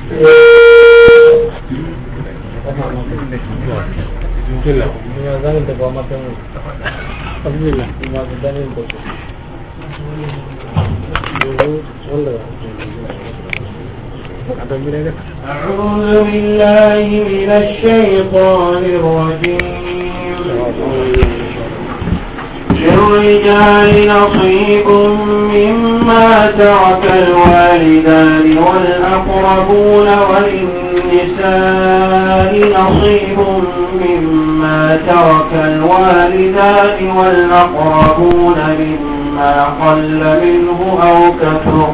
أعوذ بالله من الشيطان الرجيم. للرجال نصيب مما ترك الوالدان والأقربون وللنساء نصيب مما ترك الوالدان والأقربون مما قل منه أو كثر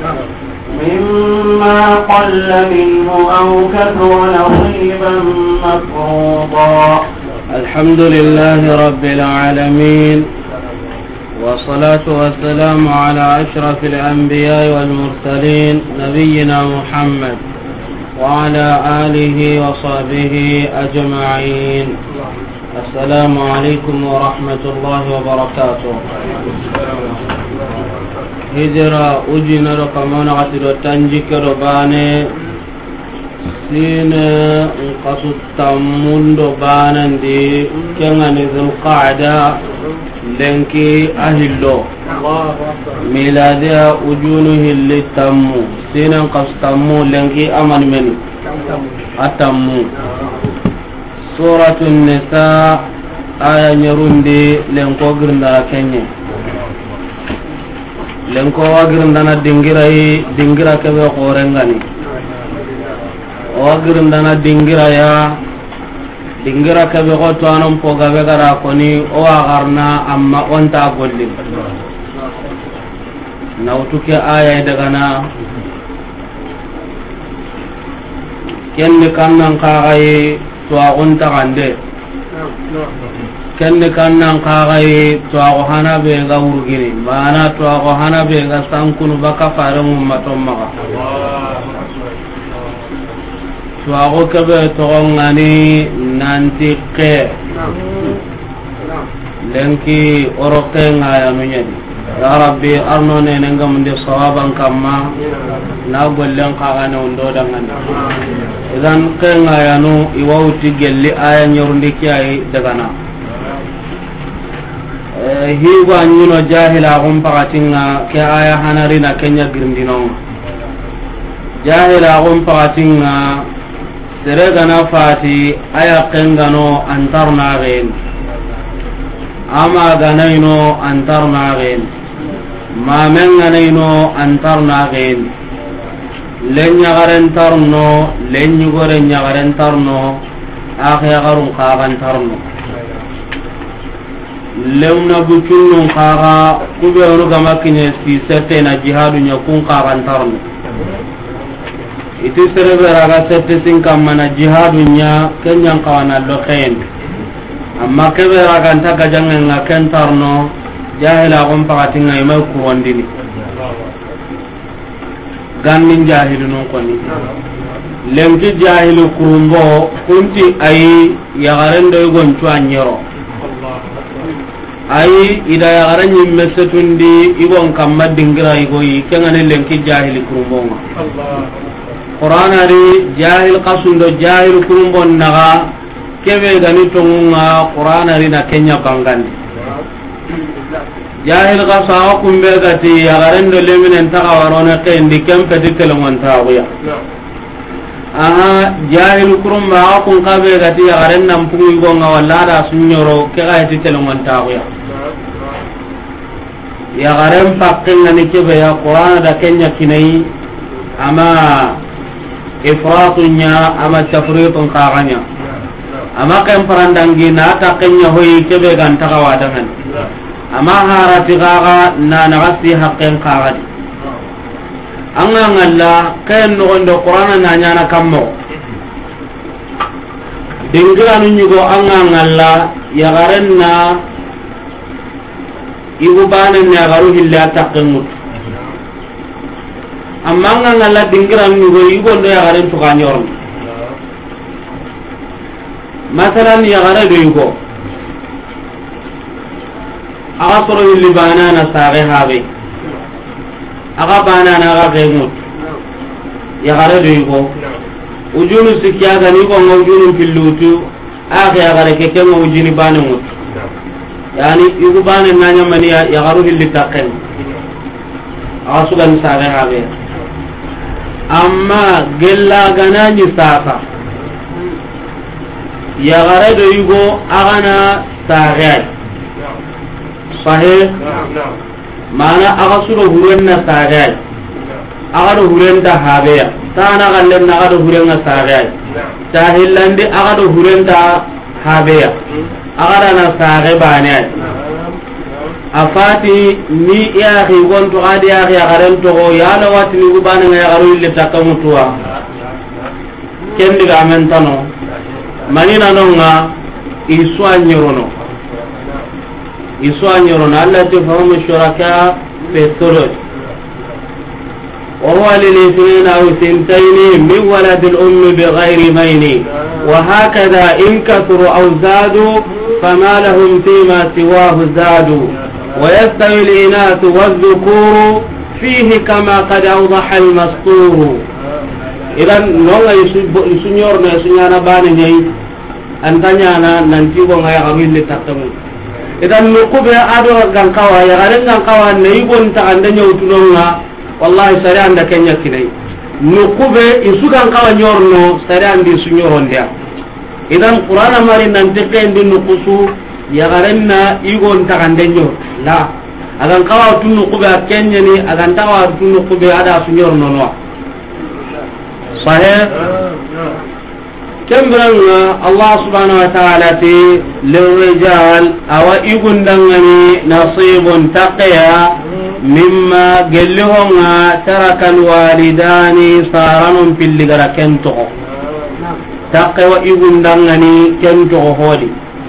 نصيبا مفروضا. الحمد لله رب العالمين والصلاة والسلام على أشرف الأنبياء والمرسلين نبينا محمد وعلى آله وصحبه أجمعين. السلام عليكم ورحمة الله وبركاته. هجرة أجينا رقمان غتلو تنجيك رباني سين قصد تمون ربانا دي كان نزل قاعدة لنكي أهلو ميلادها أجونه اللي تمو سين قصد تمو لنكي أمن من أتمو. سورة النساء آية نيروندي لنكو قرنا كنيا lenko wagirndana dingira kebe qorengani wagirndana dingira kebe ko to anon po gabe gara koni o agarna amma onta golli nautuke aya daga na kenni kannan kagai to agonta gande kenne kannan kagai to ago hana be ga urgini mana to ago hana be ga sankunu baka faran ummaton maga to ago kebe to ngani nanti ke lenki oroke ngaya nunyadi ya rabbi arno ne ngam de sawaban kamma na gollen kaga ne undo dangan idan ke ngaya no iwauti gelli aya nyorundi kiyai daga na higo anyino jahila gum pagatinga ke aya hanarina kenya girndino jahila gum pagatinga serega na fati aya kengano antarna gen ama ganaino antarna gen mamengaino antarna gen lenya garen tarno lenyu gore nya garen tarno akhiya garun qagan tarno lewna bucunnon kaga kubeenu gama kine si sette na jihadu nya kun kagan tarno iti serebe raga sette sin kamana jihadu nya kenyan kawana lo khen amma kebe raga ntaka jangen na ken tarno jahila gon pagatinga ima kurondini gannin jahilu non koni lemti jahilu kurumbo kunti ayi yagarendo gon tuanyero ayi ida yagaranyi mesetundi igon kamma dingira igoyi kengane lenki jahili kurumbonga Qur'an ari jahil qasundo jahil kurumbon naga kebe gani tongunga Qur'an ari na kenya bangandi jahil qasa kumbe gati yagarendo leminen taga warona kendi kempe ditelongon tawiya aha jahil kurumba akun kabe gati yagaren nan pungi gonga walla da sunyoro ke ga ditelongon tawiya yagaren pakken ngani kebe ya Qur'an da kenya kinai ama ifratunya ama tafritun qaganya ama kan parandangi na ta kenya hoyi kebe gan tagawa dangan ama harati gaga na nagasi haqqen qagadi anga ngalla kayan no ondo Qur'ana na nyana kammo dingira nu nyugo anga ngalla ya garenna ibu banen ya garu hilla taqamut amma anga ngalla dingira nu nyugo ibo ndo ya garen to kanyor masalan ya gare do yugo aga soro hilli banana sare habe aga banana aga gemut ya gare do yugo ujunu sikya ga ni ko ujunu pillutu akhi agare ke ken ujini bane mut yani igu bane nanya mani ya garu hilli taqen asugan sare habe amma gella ganani saka ya gare do yugo agana sare sahih mana aga suro hurenna sare aga do hurenda habe ya tana gallen na aga do hurenna sare tahillandi aga do hurenda habe ya aga na sare bane afati ni ya khi gonto adi ya khi agaren to ya la watni gubana nga garu ille takamutua kendi ga mentano manina nonga iswanyorono allati hum shuraka fi thuluth wa huwa lil ithnain aw thintayn min walad al umm bighayri mayni wa hakadha in kathuru aw zadu fama lahum fima siwahu zadu ويستوي الإناث والذكور فيه كما قد أوضح المسطور إذا نوغا يسنيورنا يسنيانا باني أنتنيانا ننتيبو غايا غمين لتقتمو إذا نقوبة أدو غنقوا يغارن غنقوا نيبون تغندن يوتنونا والله سريعا دا كنيا كني نقوبة يسو غنقوا نيورنو سريعا دي سنيورون ديا إذا قرآن ماري ننتقين دي نقصو yagarenna igon tagandenyo la agan kawa tunu kube akenyeni agan tawa tunu kube ada sunyor nono sahih kembran Allah subhanahu wa ta'ala ti lirijal awa igun dangani nasibun taqiya mimma gellihonga tarakan walidani saranum pilligara kento taqwa igun dangani kento hodi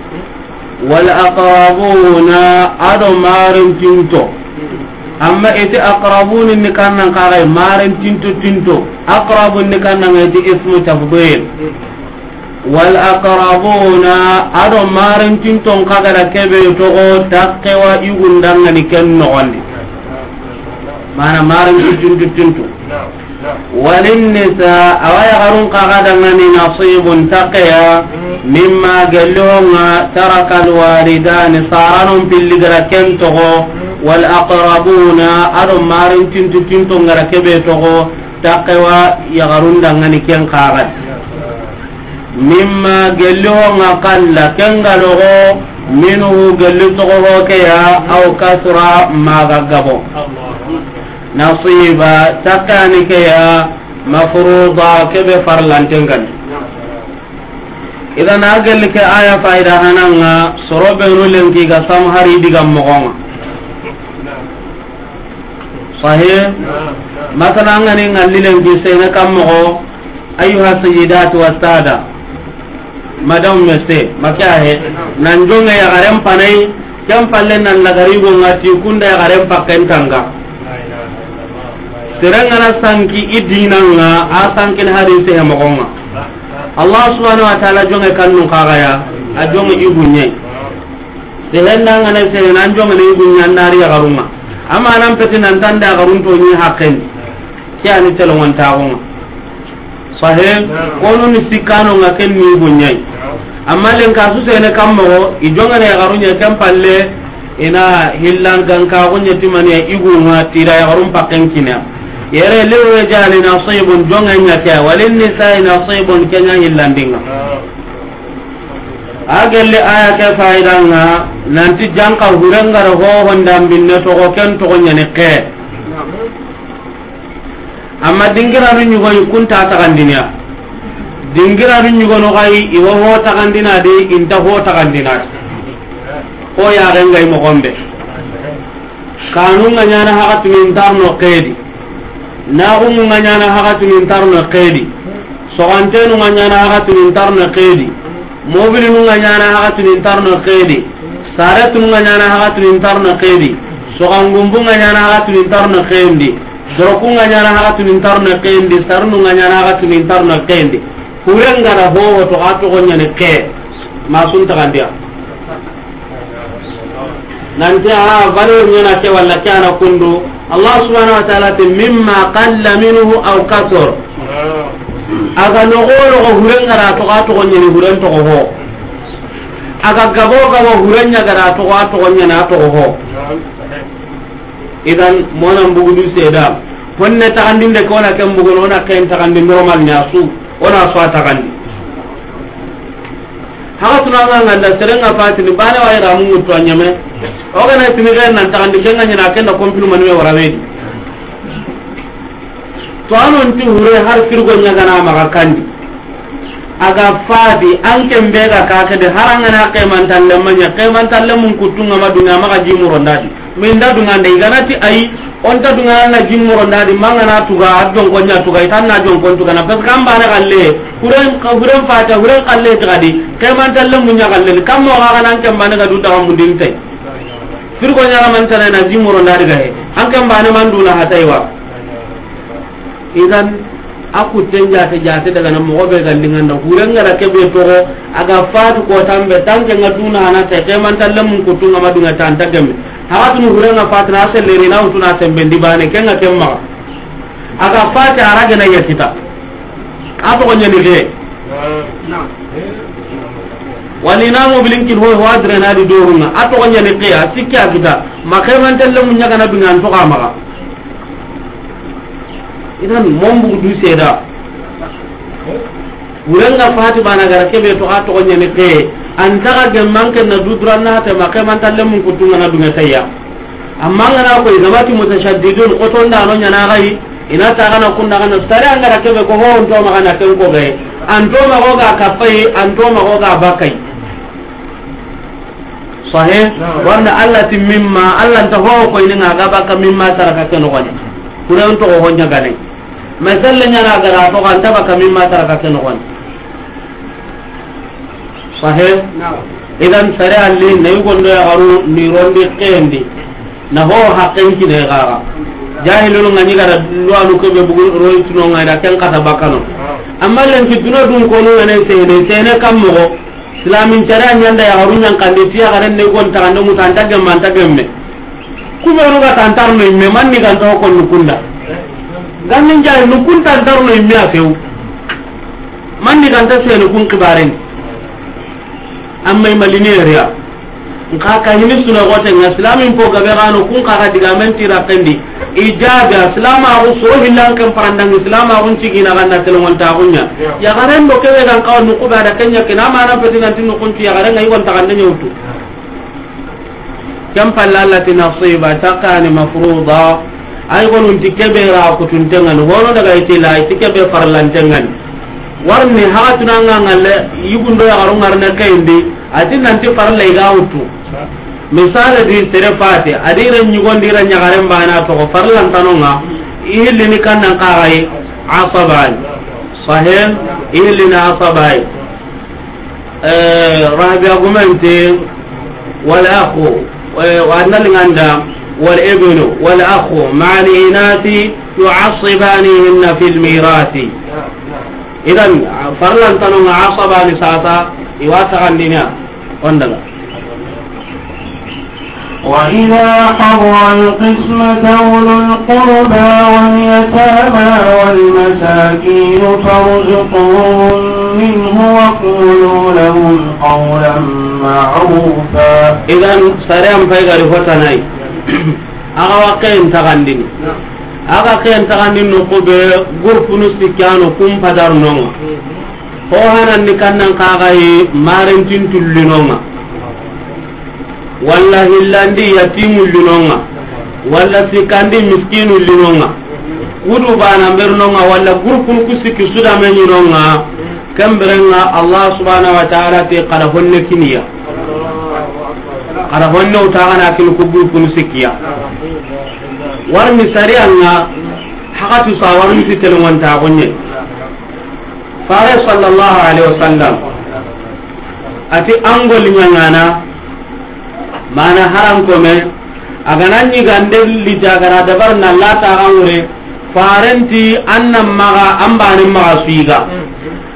والأقربون أدو مارن تنتو أما إتي أقربون نكنا قاغي مارن تنتو أقرب نكنا إتي اسم تفضيل والأقربون أدو مارن تنتو قاغي كبير تغو تقوى يقول دانا نكن نغني معنى مارن تنتو وللنساء أوي غرون قاغدنني نصيب تقيا مما قالهم ترك الوالدان صارنهم في اللي كنتو والأقربون أرم مارن تنتو غركبتو تقوى يغرون دنني كن قاغد مما قالهم قل كن قالوا منه قلتو كيا أو كثر ما غقبوا نصيبا تقانك يا مفروضا كبه فرلانتنغن إذا ناقل لك آية فايدة هنانا سروبه نولنكي قسام هاري ديغم مغانا صحيح مثلا أنني نغللنكي سينا كم مغو أيها السيدات والسادة مدام مستي مكاه ننجون يا غرم فاني كم فلن نغريبو ngati kunda ya غرم pakken tanga serengana sanki idinanga asankin hadise he mogonga Allah subhanahu wa ta'ala jonge kannu kagaya a jonge igunye sehendanga ne senan jonge ne igunya nari ya garunga ama nan peti nan tanda garun to ni hakken kiani telongon taawunga sahih kono ni sikano ngaken ni igunya amma len kasu sene kammo ijonge ne garunya kampalle ina hillan ganka gunya timani igunga tira ya garun pakken kinya yere lewe jali nasibun jonga nyaka walin nisa'i nasibun kenya hillandinga agelle aya ke faidanga nanti janka hurengara ho hondam binne to ko ken to nyane ke amma dingira nu nyugo kunta tagandinya dingira nu nyugo no gai iwo ho tagandina de inta ho tagandina ko ya rengai mo gombe kanunga nyana hakatu min darno qedi na umu nganyana hakatu min tarno qedi sogantenu nganyana hakatu min tarno qedi mobil nu nganyana hakatu min tarno qedi saratu nganyana hakatu min tarno qedi sogangumbu nganyana hakatu min tarno qedi doroku nganyana hakatu min tarno qedi sarnu nganyana hakatu min tarno qedi kurengara ho to ato gonyane ke masun tagandia nanti valeur nyana ke walla kana kundu Allah subhanahu wa ta'ala te mimma qalla minhu aw kasur aga nogolo go hurenga ra to ga to nyeni huren to ho aga gabo hurenya gara to ga to nyena to ho idan monan bugudu seda honne tagandinde ko na kam bugo ona kain tagandi normal nyasu ona so tagandi haga tunanga nganda serenga fatini bana wa ira mu to anyame o kana tini ga nan tagandi kenga nyina kenda kompilu manu e warawedi to anon ti hure har kirgo nyaga na maga kandi aga fadi anke mbega kake de haranga na keman talle manya keman talle mun kutunga madunga maga jimuro ndadi min da dunga ndai ganati ai on ta dunga na jimuro ndadi manga na tuga adon gonya tuga itanna jon kon tuga na pes kamba na galle huren fata huren kalle tagadi keman talle mun nya galle kammo ga nan kamba na gadu da mun dinte firgo nya man tane na jimuro ndadi ga he anke mbane manduna hataiwa idan aku tenja te jate daga na mo be gandingan da huren ngara kebe to aga fatu ko tambe tanke ngaduna ana te keman talle mun kutunga madunga tanta gemme hawa tunu hurenga fatna selleri na utuna tembendi bane kenga kemma aga fata araga na yakita ato ko nyani de walina mo bilinkin ho wadre na di dorunga ato ko nyani qiya sikya kita makaman talle mun nyaga na dunga to kama idan mombu du seda hurenga fati bana gara kebe to ato ko nyani qiya antaka gemmanke na dudranna ta makaman talle mun kutunga na dunga tayya amma ngana ko izamati mutashaddidun qotonda no nyana gai ina ta kana kunna kana stare angara kebe ko ho onto ma kana ken ko gai anto ma ko ga kafai anto ma ko ga bakai sahih wanda Allah timma Allah ta ho ko ina ga baka mimma taraka ken ko nya kuran to ho nya gane masalle nyana gara to kan ta baka mimma taraka ken ko sahih idan sare alli nay gondo ya garu ni rondi kendi na ho haqqen ki de gara jahilun ngani gara lualu ko be bugu roy tuno ngada ken kata bakano amma len ki duno dun ko no ne sene kam mo islamin sare nyanda ya garu nyang kan tiya garen ne gon ta ndo mutan tagge man taggemme ku be no ga tantar no me man ni kan to ko nukunda ganin jahil nukun tantar no me afew man ni kan ta sene kun kibaren amma malineriya nka ka hini suna gote nga islamin po gabe gano kun ka diga men tira kandi ijaga islama ko so hilan kan parandang islama ko cigi na ganna telon ta kunya ya garen do kebe kan kaw nu ko bada kenya kina mana peti nan tinu kun ya garen ngai won ta kan nyutu kam pallalati nasiba takani mafruḍa ay gonun tikebe ra ko tuntengan wono daga itila tikebe farlantengan warni haatuna ngalle yugundo ya garu ngarna kayndi ati nanti farla iga wutu misale di terefati adira nyugondira nyagaren bana to farlan tanonga ihilli kannan qarai asaban sahih ihilli na asabai rabi argumente wal akhu wa annal nganda wal ibnu wal akhu ma'al inati yu'assibanihinna fil mirati idan farlan tanonga asabani sasa iwata kandina ondaga وإذا حضر القسمة أولو القربى واليتامى والمساكين فارزقوهم منه وقولوا لهم قولا معروفا إذن سريم فيغر فتناي أغاقين تغندين أغاقين تغندين نقوبة غرف نسكيانو كم فدر نوما هوهانا نكنا قاغي مارنتين تلنوما walla hillandi yatimu linonga walla sikandi miskinu linonga wudu bana mernonga walla gurupun kusiki suda menyinonga kambrenga Allah subhanahu wa ta'ala te qala honne kiniya qala honne utaana kin kubul sikiya war misarianga haqatu sawarni sitelwan ta gonye fare sallallahu alaihi wasallam ati angol nyangana mana haram kome agananyi gandel li jagara dabar na lata amure farenti annam maga ambani maga suiga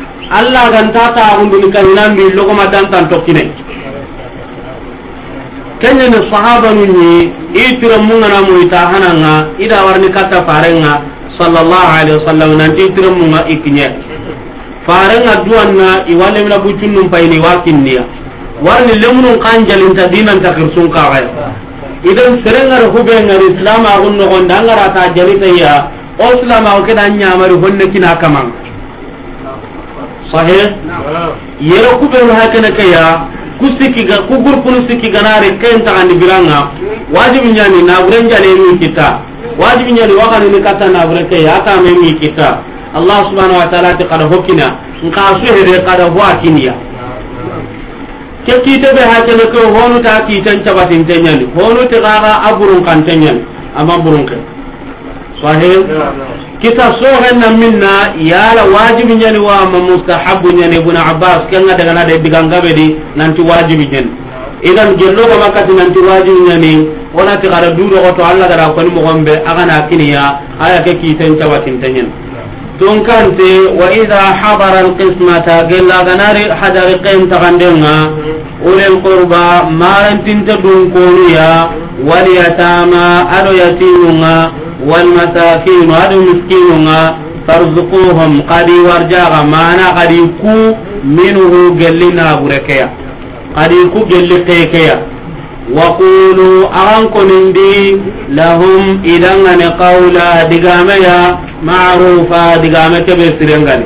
Allah ganta ta unduni kaninan bi logo madan tan tokkine kenya ne sahaba nunni itira mungana mu ita hananga ida warni kata farenga sallallahu alaihi wasallam nanti itira munga ikinye farenga duanna iwale mna butunnum payni wakinniya warni lemunun kanjalin ta dinan takirsun kagaya idan serengar hubengar islam agun no gondangara ta jalita ya o islam agun kedan nyamari honne kina kamang sahih yero kuben hakana kaya kusiki ga kugur kunu siki ganare kayen tagandi biranga wajibi nyani na burenjale mi kita wajibi nyani wakani ni kata na bureke ya ka me mi kita Allah subhanahu wa ta'ala ta kada hokina nka suhere kada huakiniya ke kite be hakene ko honu ta kitan tabatin tenyani honu ta gaga aburun kan tenyani amma burun ke sahih kita sohenna minna yala wajibi nyani wa ma mustahabu nyani ibn Abbas kenga daga na de digangabe di nanti wajibi nyani idan jello ga makati nanti wajibi nyani ona ti gara duro ko to Allah gara ko ni mo gombe aga na kiniya aya ke kiten tawatin tanyen don kante wa idha hadara alqismata gella ganari hadari qaim tagandenga ulil qurba marantin tadun koniya wal yatama ado yatinunga wal masakin adu miskinunga farzuquhum qadi warjaga mana qadi ku minhu gellina burekeya qadi ku gelli kekeya wa qulu arankunindi lahum idangane qawla digameya ma'rufa digame kebe sirengani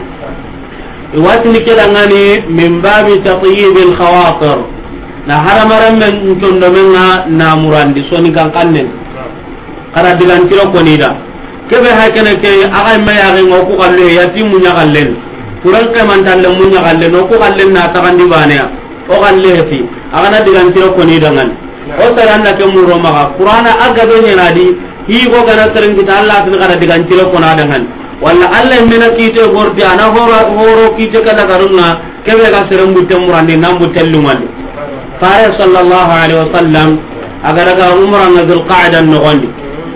iwatini kedangani min babi tatyib al khawatir na haramaran men condomenga na murandi soni kankannen kada digantiro konida kebe hakene ke aga mayare ngoku galle yatimu nyagallen kuran kemantalle munya galle no ko galle na tagandi baneya o galle fi aga na digantiro konida ngan o taranda ke muro maga qur'ana aga be nyenadi hi go gana teren kita Allah tin kada digantiro konada ngan walla Allah mena kite gordi ana horo kite kada garunna kebe ga serem butte murandi nambu tellumandi fare sallallahu alaihi wasallam agara ga umra ngazul qa'da no gondi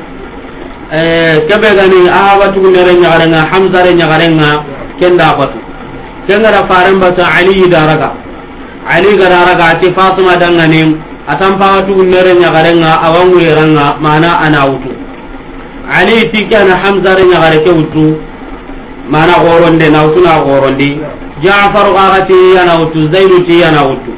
kebe gani ahaba tugunere nyagarenga hamza re nyagarenga kenda batu kengara faren bata ali daraga ali daraga ati fatima dangane atampa tugunere nyagarenga awangu yeranga mana ana wutu ali tikana hamza re nyagare ke wutu mana goronde na wutu na gorondi jaafar gagati ana wutu zaidu ti ana wutu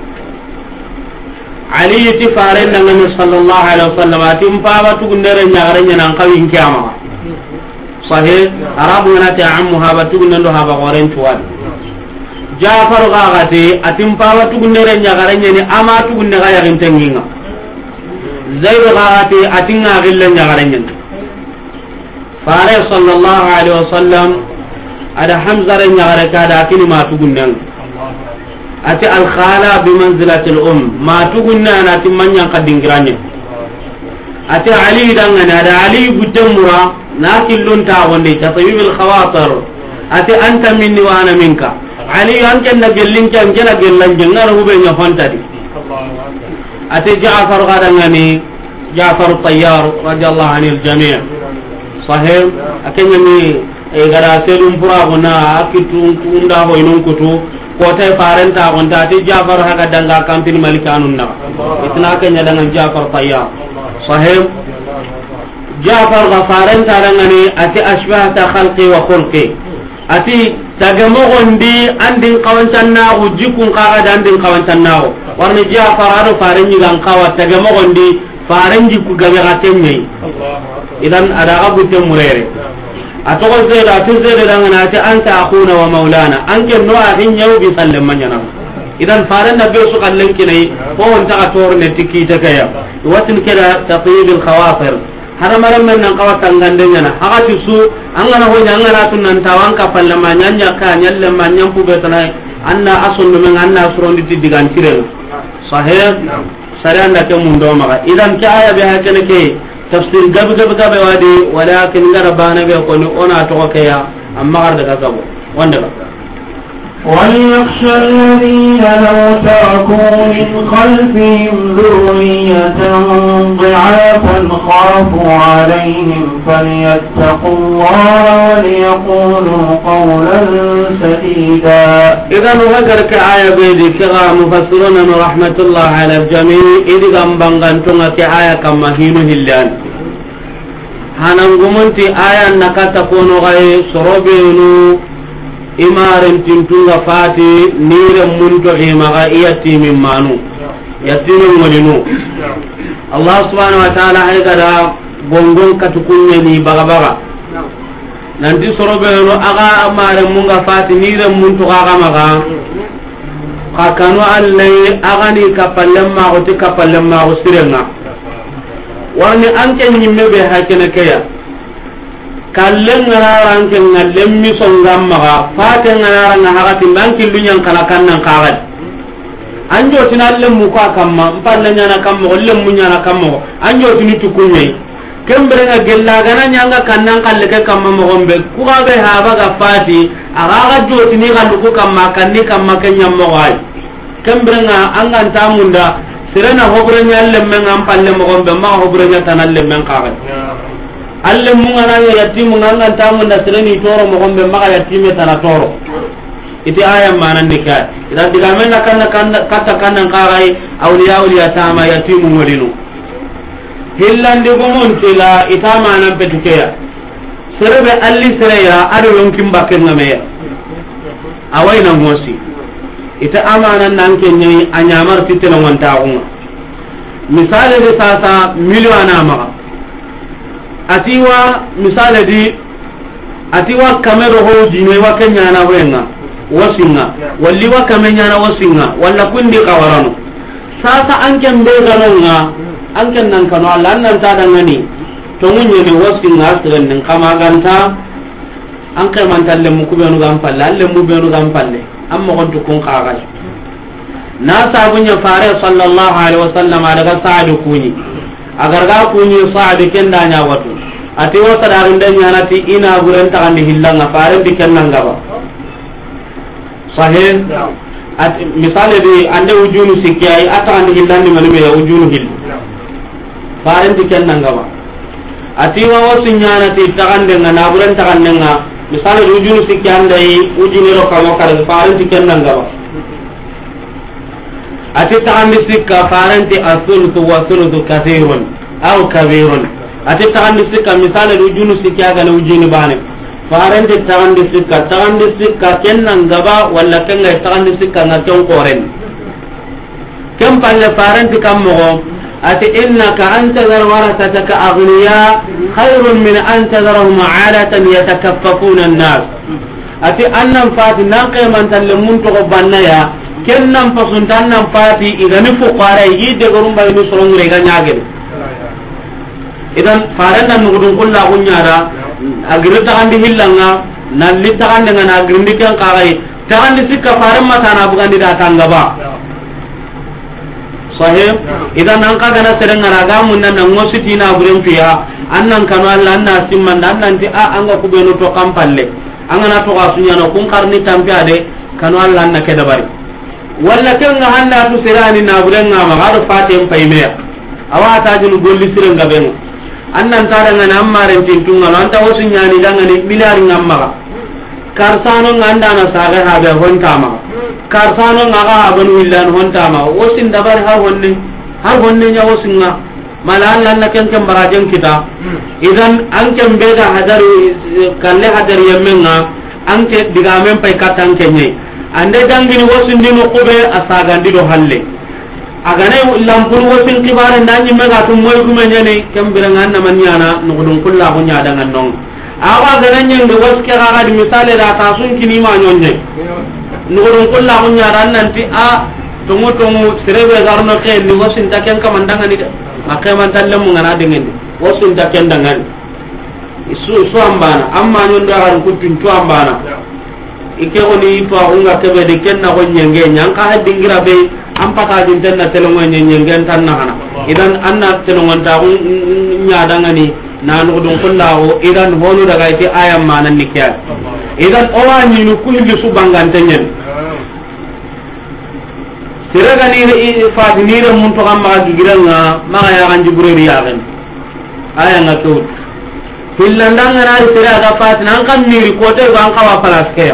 ali ti faren nan sallallahu alaihi wasallam atim paba tu gundere nyagare nyan kawin kiyama sahih arabu na ta ammu haba tu gundo haba goren tuwad jaafar gagati atim paba tu gundere nyagare nyani ama tu gunde ga yarin tenginga zaid gagati atinga gille nyagare nyan fare sallallahu alaihi wasallam ada hamza re nyagare kada akini ma tu gunden ati al khala bi manzilati al ma tugunna na timanya kadingiranya ati ali dangane ada ali butemura na killun ta wonde tayyib al khawatir ati anta minni wa ana minka ali anke na gellin kan kena gellan jengar hube nya fantadi ati jaafar gadangani jaafar tayyar radiyallahu anil jami' sahih akenya ni gara selum pura gona akitu unda ho inon kutu kota parenta gonta ti Jafar haga danga kampin malikanun na itna kenya dengan Jafar tayyar sahib Jafar ghafarenta dangani ati ashbahata khalqi wa khulqi ati tagamo gondi andin kawancanna ujikun kaga andin kawancanna warni Jafar ado farenyi gan kawa tagamo gondi farenji ku gabe gatenye idan ada abu temurere atogo zeda tuzede dangana ati anta akhuna wa maulana anke no ahin yawbi sallam manyana idan faran da be su kallen kinai ko on ta torne tikita kaya watin kida tatyib al khawatir hada maram men nan kawatan gandenya na hagati su angana ho nyangana tunan tawanka pallama nyanya ka nyalle manyam pu betana anna asunnu men anna surondi digan tirel sahih saranda ke mundo maga idan ka aya be hakene ke tafsir gab wadi walakin garabana be ko ni ona to kaya amma gar daga gabo wanda ba وليخشى الذين لو تركوا من خلفهم ذرية ضعافا خافوا عليهم فليتقوا الله وليقولوا قولا سديدا. إذا نذكر كآية بيدي كغا مفسرون رحمة الله على الجميع إذا بانغانتونا كآية كما هينو هلان hanangumunti aya nakata kono gai sorobenu imaren tintunga fati nire munto imaga iyatimi manu yatimi molinu Allah subhanahu wa ta'ala hay gada gongon katukunye ni bagabaga nanti sorobenu aga amare munga fati nire munto aga maga kakanu allai aga ni kapallemma oti kapallemma usirenga warni anke nyimme be hakene kaya kallen ngara anke ngallem mi songamma fate ngara nga hakati banki lunyan kala kannan kawad anjo tinalle mu ko kamma mpalle nyana kammo olle munyana kammo anjo tini tukunye kembere nga gella gana nyanga kannan kalle ke kamma mo gombe ku ga be haba ga fati aga jo tini gandu ko kamma kanni kamma kenya mo wai kembere nga angan tamunda sirena hobrenya lemme ngam palle mo gombe ma hobrenya tanalle men kaga alle mungana ya yatimu nganga tamu na sireni toro mo gombe ma yatime tana toro iti aya manan dikay idan digamen nakana kata kanan kagai awliya tama yatimu molinu hillande gomon tila itama nan petukeya serebe alli sereya ado yonkim bakken ngameya awayna ngosi ita amanan nan kenyi anyamar titena wanta unga misale de sasa miliona maga atiwa kamero ho jine wa kenya na wenga wasinga walli wa kamenya na wasinga walla kundi kawarano sasa anken be ganonga anken nan kano Allah nan ta dangani to munye ne wasinga asren nan kama ganta an kai man talle mu kubenu gam palle alle mu benu gam palle amma gonto kun kaga na sabunya fare sallallahu alaihi wasallam daga sa'adu kuni agar ga kuni sa'adu kenda nya watu ati wasa darin dan nya nati ina guren ta kan hillanga fare dikennan gaba sahih at misale di ande ujunu sikiyai atan hillandi manime ya ujunu hill fare dikennan gaba ati wa wasinya nati takan dengan naburen takan dengan misale ujunu sikiyandai ujini ro kamo kar fare dikennan gaba ati taandi sikka faranti asulutu wa sulutu kathirun aw kabirun ati taandi sikka misale ujunu sikya ga ujini bane faranti taandi sikka kennan gaba walla kenga taandi sikka na ton koren kem palle faranti kammo ati innaka anta dhar warasataka aghniya khairun min anta dharhum 'alatan yatakaffafuna an-nas ati annam fati nan qeman talle mun to bannaya kennan pasuntan nan fati igani fuqara yi de gorum bay ni sorongre ga nyaagel idan faran nan nugudun kullu gunyara agirta andi hillanga nan litta kan dengan agirndi kan qarai tan sikka faran mata na bugandi da tanga ba sahih idan an ka gana serenga raga mun nan ngositi na buren fiya annan kanu Allah anna simman nan ti a anga kubenu to kampalle angana to asunya no kun karni tampiade kanu Allah anna ke dabari walla kenga handa tu sirani na burenga magaro fatem paymeya awata jinu golli sirenga ben annan taranga na ammaren tintunga anta wosunya ni dangani milari ngamma karsano nganda na saga habe hontama karsano ngaga abon willan hontama wosin dabar har honne nya wosinga malalla na ken barajen kita idan anken bega hadari kalle hadari yemenga anke digamen pay katan kenye ande dangini wasindi no kube asagandi do halle agane lampur wasin kibare ndanyi mega tum moy kumenya ne kembira nganna manyana no dun kullu ko nyaada ngandong awa gananye ndo waske gaga di misale da tasun kini ma nyonje no dun kullu ko nyaada nanti a tongo serebe garno ke ni wasin ta ken kamandanga ni akaman talle mu ngana dengan wasin ta ken dangan isu ambana amma nyondo har kutun to ambana ike oni to unga kebe de kenna ko nyenge nyang ka ha dingira be ampaka din tanna telongo nyenge tanna hana idan anna telongo ta nya dangani nanu dum kullawo idan honu daga ite ayam manan nikya idan o wani nu kulli su bangantenyen siraga ni fati ni re mun to amma gigiranga ma ya kan jibril ya gan aya ngatu hillandanga na siraga fati nan kan miri ko te ban kawa palaske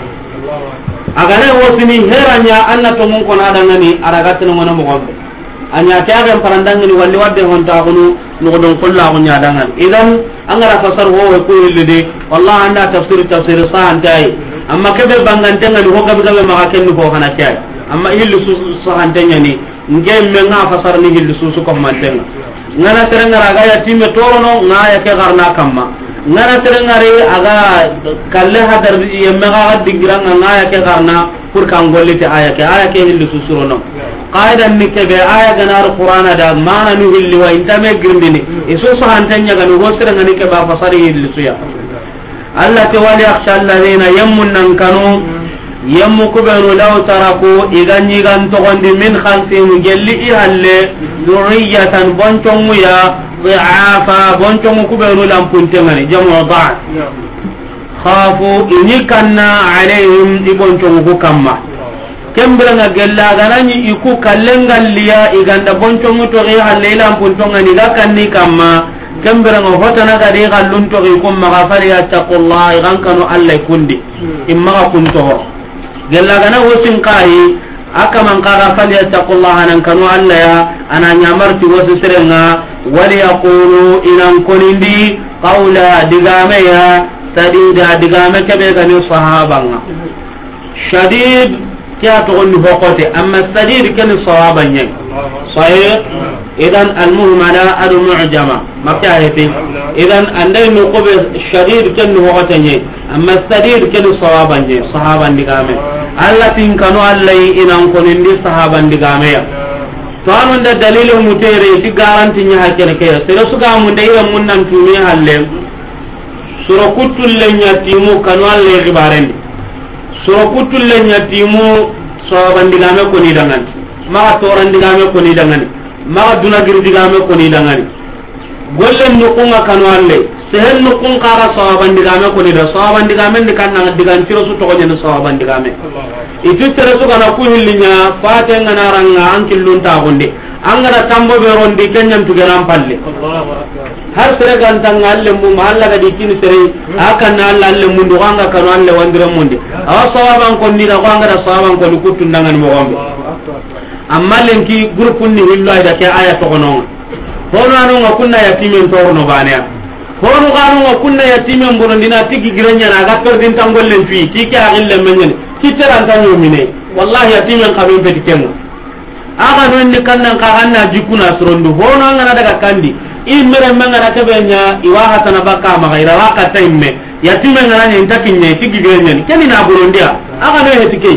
aga ne wosini heranya anna to mun ko na dangani araga tan ngona mo gombe anya taga parandangani walli wadde hon ta hunu no don kullu ko nya dangan idan angara fasar ho ko illide wallahi anda tafsir sa'an tay amma kebe bangantenga ni ho gabe ma ken ko kana tay amma hillu sa'an tanya ni ngem nga fasar ni hillu su ko mantenga ngana terenga raga ya timme torono ngaya ke garna kamma ngana terengare aga kalle hadar yemme ga digiranga ngaya ke garna pour kan gollite aya ke hillu su surono qaidan ni kebe aya ganar qur'ana da mana nu hilli wa intame girndini iso so hantanya ga no gosira ngani ke ba fasari hilli suya Allah te wali akhsha alladhina yamunnan kanu yammu kubanu law taraku iganyi gan to gondi min khalfihim gelli ihalle durriyatan bontongu ya dhi'afa bontongu kubanu lampuntengani jamu da'at khafu inikanna alaihim ibontongu kamma kembiranga gella ganani iku kallengalliya iganda bontongu to ge halle lampuntonga ni gakanni kamma kembiranga hotana ga de gallun to ge kum magafari attaqullah igankanu alla kundi imma kunto gella gana wosin kai akaman qara fali attaqullah anan kanu alla ya ananya marti wosu serenga wali yaqulu inan konindi qawla digame ya sadida digame kebe gani sahabanga shadid kya to on hokote amma sadid kan sawaban yen sahih idan almuhmala adu mu'jama makya heti idan andai no ko be shadid kan hokote yen amma sadid kan sawaban yen sahaban digame alla tin kanu allai inan konindi sahaban digame ya to anon da dalilu mutere ti garanti nya hakene ke sere suga mun dai mun nan tumi halle sura kutul lenya timu kanu alle gibarendi sura kutul lenya timu sahaban digame ko ni dangan ma toran digame ko ni dangan ma duna gir digame ko ni dangan gollen no kunga kanu alle sehen no kun qara sahaban digame ko ni da sahaban digame ni kan nan digan tiro su to nyen sahaban digame itu tere su kana ku hillinya fate ngana ranga ankillun ta gonde angara tambo be rondi kenyam tugeram palle har tere gantang alle mu malla ga dikini tere akan alla alle mu do ganga kanu alle wandira munde awa sawaban ko ni da ganga da sawaban ko kutun dangan mo gombe amma lenki grupun ni hillo ayda ke aya to gono hono anu kunna yatimen torno bania hono ganu kunna yatimen bono dina tigi giranya na ga perdin tangollen fi tiki agille menyen kiteran tan yumine wallahi yatimen kabin petikenga aga no ni kannan ka anna jikuna surondu hono ngana daga kandi imere mangana kebenya iwaha tanabaka magaira waka taimme yatime ngana ni ntakinye tigigenya keni na burondia aga no hetike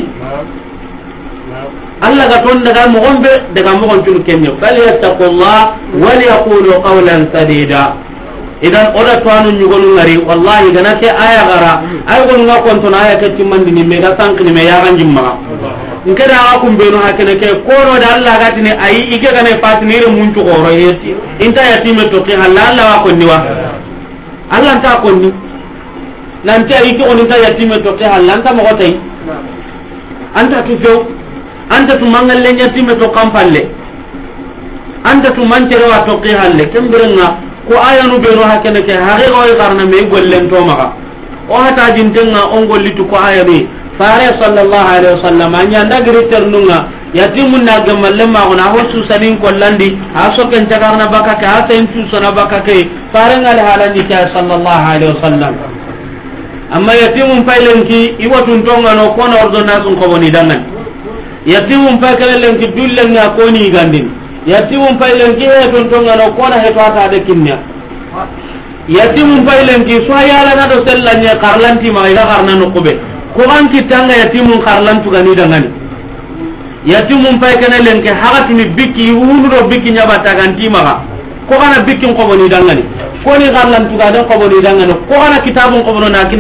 Allah ga ton daga mo gombe daga mo gon tun kenyo fal yattaqullah wal yaqulu qawlan sadida idan oda to anu nyugonu ngari wallahi gana ke aya gara ay gon nga kon ton aya ke timmandi ni me da sankni me ya ganjimma ngada akum beno hakene ke kono da Allah gatini ayi ike gane patnire muntu goro yeti inta yatime to ke halalla wa konni wa Allah ta konni nanti ayi ko inta yatime to ke halanta mo gotai anta tu few anta tu mangalle yatime to kampalle anta tu mancere wa to ke halle kembirenga ko ayanu beno hakene ke hare go garna me gollen to maka o hata jintenga on gollitu ko ayani fare sallallahu alaihi wasallam anya ndagri ternunga yatimun na gamalle ma gona ho susanin kollandi aso ken tagarna baka ka asen susana baka ke fare ngal halandi ka sallallahu alaihi wasallam amma yatimun pailenki iwatun tonga no kono ordona sun ko boni dangan yatimun pailenki dullenga koni gandin yatimun pailenki he ton tonga no kona he to ata de kinnya yatimun pailenki so yala na do sellanya karlanti ma ida karna no kobe ko an kitanga yatimun karlan tu gani dangani yatimun pay kana lenke hagati ni biki hunu do biki nyaba taganti maga ko kana biki ko boni dangani ko ni karlan tu gadan ko boni dangani ko kana kitabun ko bono nakini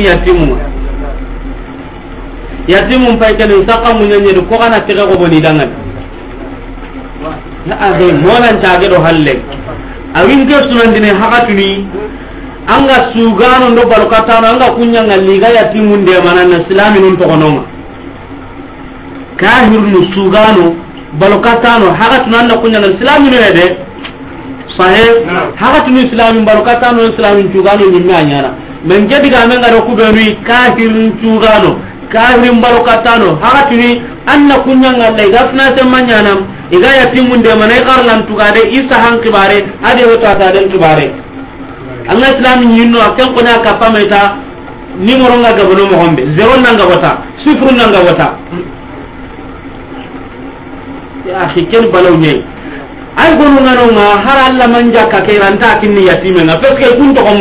yatimun pay kana saka munyenye ko kana tege ko boni dangani na ade monan tage do halle awin ke sunandine hagati ni anga sugano ndo balukatano anga kunyanga liga yatimun de manana islami nun to kononga kahir nu sugano balokatano haga tunanda kunya na islamu ne de sahih haga tunu islamu balokatano islamu tugano ni nyana men jadi ga men ngaro kubenu kafirin tugano kafirin balokatano haga tunu anna kunya ngalle gafna semanya nam iga yatimun de manay qarlan tugade isa han kibare ade wata ta den kibare anga islamu nyinno akan kona kapameta nimoro nga gabono mo hombe zero nanga wata sifru nanga wata ya akhi ken balawne ay gonu ngano ma har alla manja ka keranta kinni yatime nga parce que kun to ko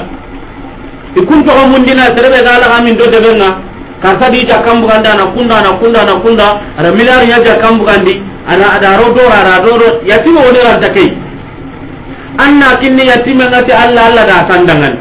mundina terebe gala amin do debenga karta di jakambu ganda na kunda ara milari ya jakambu gandi ana ada rodo yatime woni ran takei anna kinni yatime ngati alla da tandangan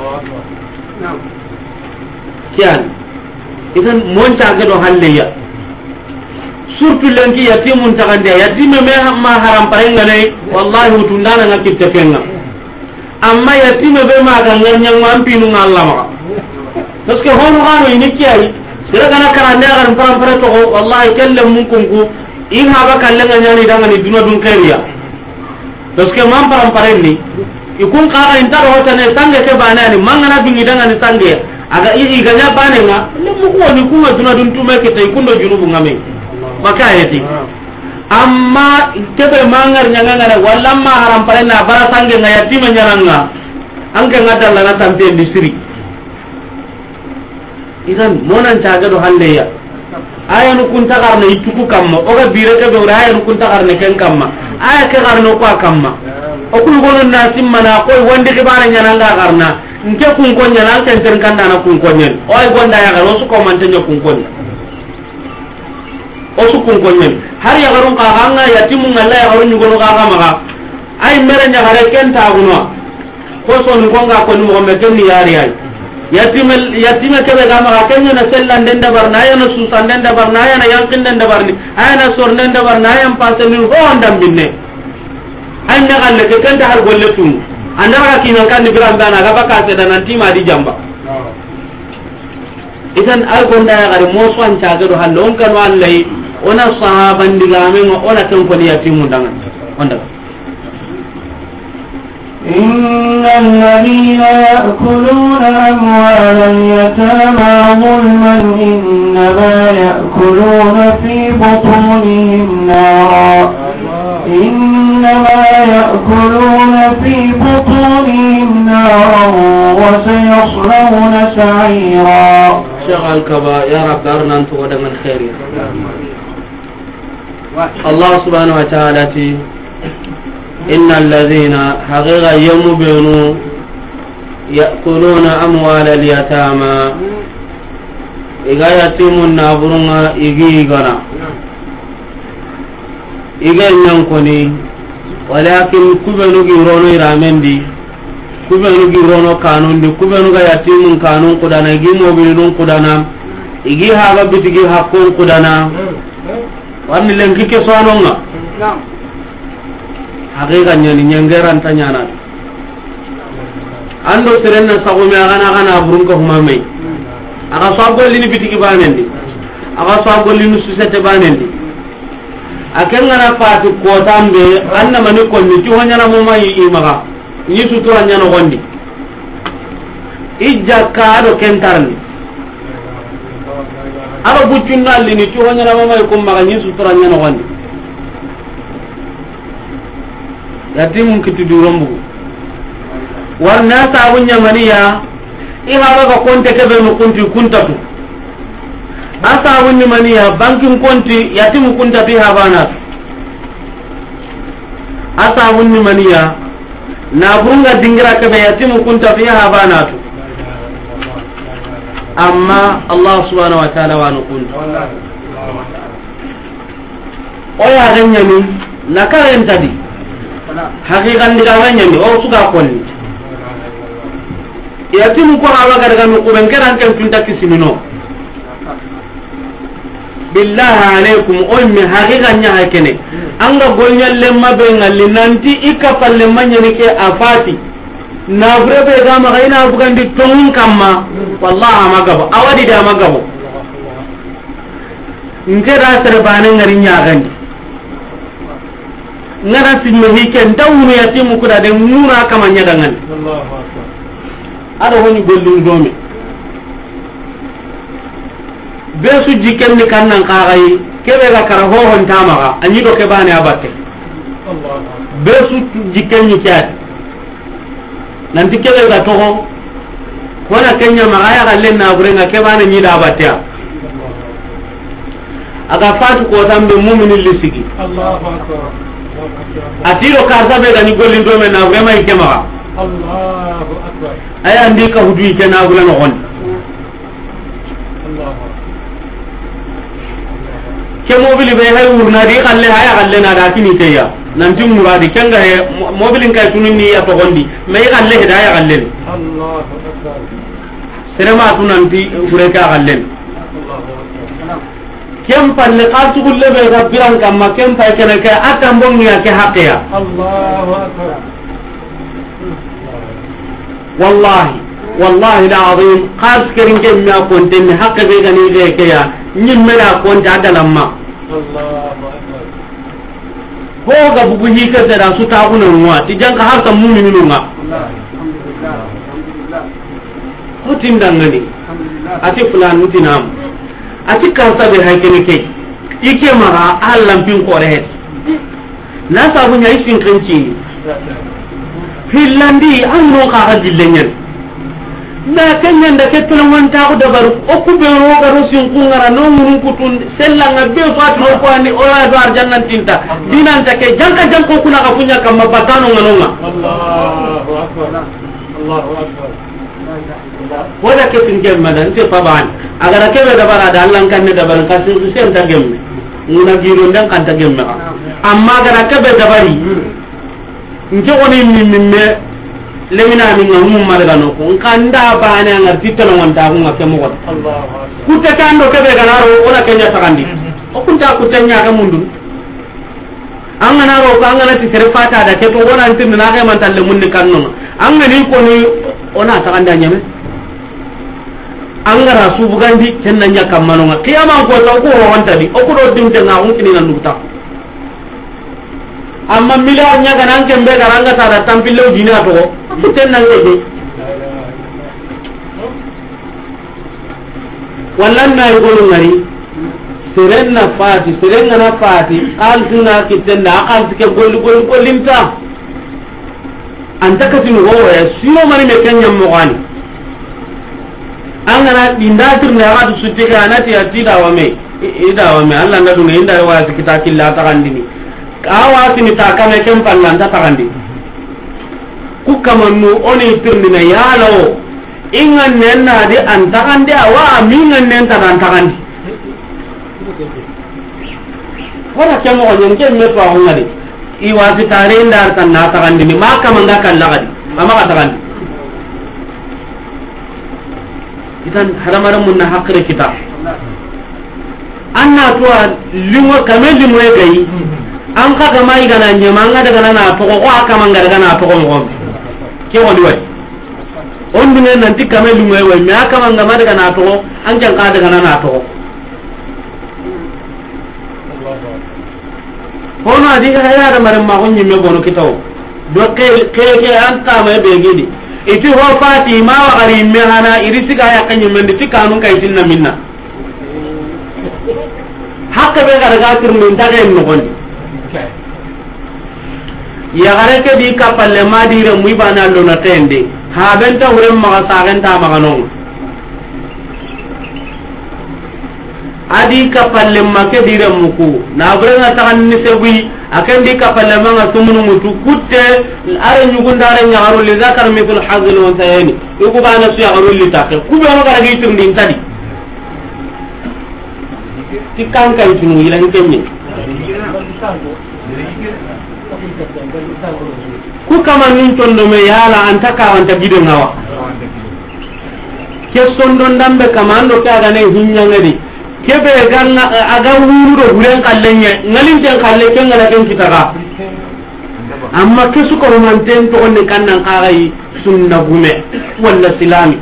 kian idan mon ta gado halleya surtout lenki yatimun tagande yatime me ma haram parenga ne wallahi utundana ngakitte kenga amma yatime be ma ganganya ngampinu ngallama parce que hono gano ini kiyai sira kana karande agar param to wallahi kallem mun kunku in haba kallenga nyani dangani duna dun khairiya parce que man param parenni ikun ka intaro hotane sange ke banani mangana bingi dangani sange aga ii ganya banenga lemu ko ni kuma duna dun tume ke tay kundo junubu ngame maka ayati amma tebe mangar nyanganga walla ma haram parenna bara sange ngaya time nyaranga anke ngata la tampe disri idan monan taga do halleya aya nu kun tagarne ituku kamma oga bireke be aya nu kun tagarne ken kamma aya ke garno ko kamma o kul gonon na simmana koy wonde ke bare nyananga garna nke kun konya nan ken ter kanda na kun konya o ay gonda ya garo su ko man tanyo kun konya o su kun konya har ya garun ka hanga yatimu ngalla ya garun nyugo ka maka ay mere nya gare ken ta gunwa ko so ni gonga ko ni mo me ken ni yari ay yatime ke be ga maka ken na sellan den da barna ya na susan den da barna ya na yankin den da barni ay na sornen da barna ya pasen ni ho ndam binne ay me galle ke ken ta har golle tum andara kinan kan ni biran dana ga baka se danan tima di jamba idan al gonda ya gari mo so an ta gado hallo on kan wallahi ona sahaban digame ngo ona tan ko ni yatimu dangan onda innal ladina ya'kuluna amwalal yatama zulman innama ya'kuluna fi butunihim nara إنما يأكلون في بطونهم نارا وسيصلون سعيرا شغل كبا يا رب دارنا أنت ودنا الخير الله سبحانه وتعالى إن الذين حقيقة يمبنوا يأكلون أموال اليتامى إذا يتم النابرون إيجيغنا iga nyankoni walakin kubenu gi rono iramendi kubenu gi rono kanundi kubenu ga yatimun kanun kudana igi mobilun kudana igi haga bitigi hakkon kudana warni lenki ke sononga haqiqa nyani nyangeran tanyana ando serenna sagome agana burunka humamai aga sagolini bitigi banendi aga sagolini susete banendi akengana pati kotambe anna mani konni ti honyana mo mai imaga ni sutura nyano gondi ijja kaado kentarni aro bucunna lini ti honyana mo mai kumma ni sutura nyano gondi yatimun kitu durombu warna sabunya maniya ihawa ga konte kebe mo kunti kuntatu asa wonni maniya bankin konti yatimu kunta biha banat asa wonni maniya na burunga dingira ke be yatimu kunta biha banat amma Allah subhanahu wa ta'ala wa nukun o ya ganya ni nakaren tadi hakikan digawanya ni o suka konni yatimu ko ala ga daga nukuben keran kan kunta kisimino billahi alaikum ummi haqiqan nya hakene anga golnyalle mabe ngalli nanti ikapalle manyani ke afati na burebe ga ma gaina bugandi tongun kamma wallahi magabo awadi da magabo ngera sare bane ngari nya gandi ngara simme hiken tawnu yatimu kuda de mura kama nyadangan ado honi gollu domi besu jiken ni kannan qagai kebe ga kara ho hon tamaga anyi do ke bane abatte besu jiken ni kyat nanti kebe ga toho kona kenya magaya galle na burenga ke bane ni da abatte aga fatu ko tambe mu'minin lisigi Allahu akbar atiro karta be gani golli do men na vraiment ikema Allahu akbar aya ndi ka hudu ikena bulan on Allahu ke mobile be hay urna di galle haya galle na da kini teya nanti muradi kenga he mobile kay tunni ya to gondi me galle hidaya galle Allahu akbar serema tunanti ureka galle kem palle qaltu gulle be rabbiran kamma kem pay kene ke atam bonnya ke haqiya Allahu akbar wallahi alazim qas kerin ke mi akonte mi haqqe be gani de ke ya nyim mera konta dalamma Allahu akbar ho ga bugu hika da su ta kunan wa ti janka har ta mu'minu nga alhamdulillah hotin dangani ati fulan mutinam ati karta be haykene ke ike mara allam pin kore het na sabu nya isin kanci filandi anno ka hadillenyen na kanyen da ketulon wanta ko dabar o ku be ro ga rosin kungara no mun kutun sellanga be fatro ko ani o ya do arjannan tinta dinan take janka janko kuna ka punya kam batano nganonga Allahu akbar Allahu akbar wala ke tingel madan te taban agara ke da bara da Allah kan ne da baran kasu sen ta gemme nguna giro ndan kan ta gemme amma agara ke be da bari nje woni mimme lemina min ngum marga no ko kanda bana ngar titano wonta ko ngake mo Allahu kutta kando ke be ganaro wala kenya takandi o kunta kutanya ga mundu angana ro ko angana ti sere fata da ke to wona tin na ga man talle munni kanno angani ko ni ona takanda nyame angara su bugandi kenna nya kamano nga kiyama ko to ko wonta di o ko do dimte nga on kini nan nuta amma mila nya ga nan kembe garanga tara tampilo dina to tenna ngede wallan na yugolu ngari serenna na fati qaltuna kitenna aqaltike gol limta anta katinu wo ya sino mani me kenya mo gani angana dindatir ne aga sutika anati atida wame Allah na dunga inda wa kita killa takandini kawa tini takame kem pallanta takandi kukamannu oni tirnina yalo ingan nenna di antakandi awa mingan nenta antakandi wala kemo onyen kemme to ngadi iwasi tare ndar tan na takandini maka manga kallagadi mama ka takandi idan haramaran mun na hakre kita anna to limo kameli mo gai an ka ga mai gana nyama nga daga na to ko aka manga daga na to ko mo ke woni wai on dine nan ti kameli mo wai me aka manga ma daga na to an jan ka daga na to hono adi ga ya da maran ma honni me bono kitaw do ke anta me be gidi iti ho fati ma wa gari me hana irisi ga ya kanyi men ti kanun kai tinna minna hakka be ga daga tirmin ta ga no gon ya gare ke di kapalle ma dire mu ibana lo na tende ha benta hure ma sa ganta ma ganon adi kapalle ma ke dire muku na brenga tan ni sebi akan di kapalle ma ngasumunu mutu kutte are nyugundare nyaaro li zakar mithul hazl wa tayani yugo bana su yaaro li takke ku be ma gara gi tirndin tadi tikkan kai tunu ila ni kenye ku kama nin tondo me yala antaka wanta gido ngawa ke sondon dambe kamando kaga ne hinya ngadi kebe ganna aga wuru do huren kallenye ngalin ten kalle ken ngala ken kitaka amma ke su ko romanten to onne kannan kagai sunna gume walla silami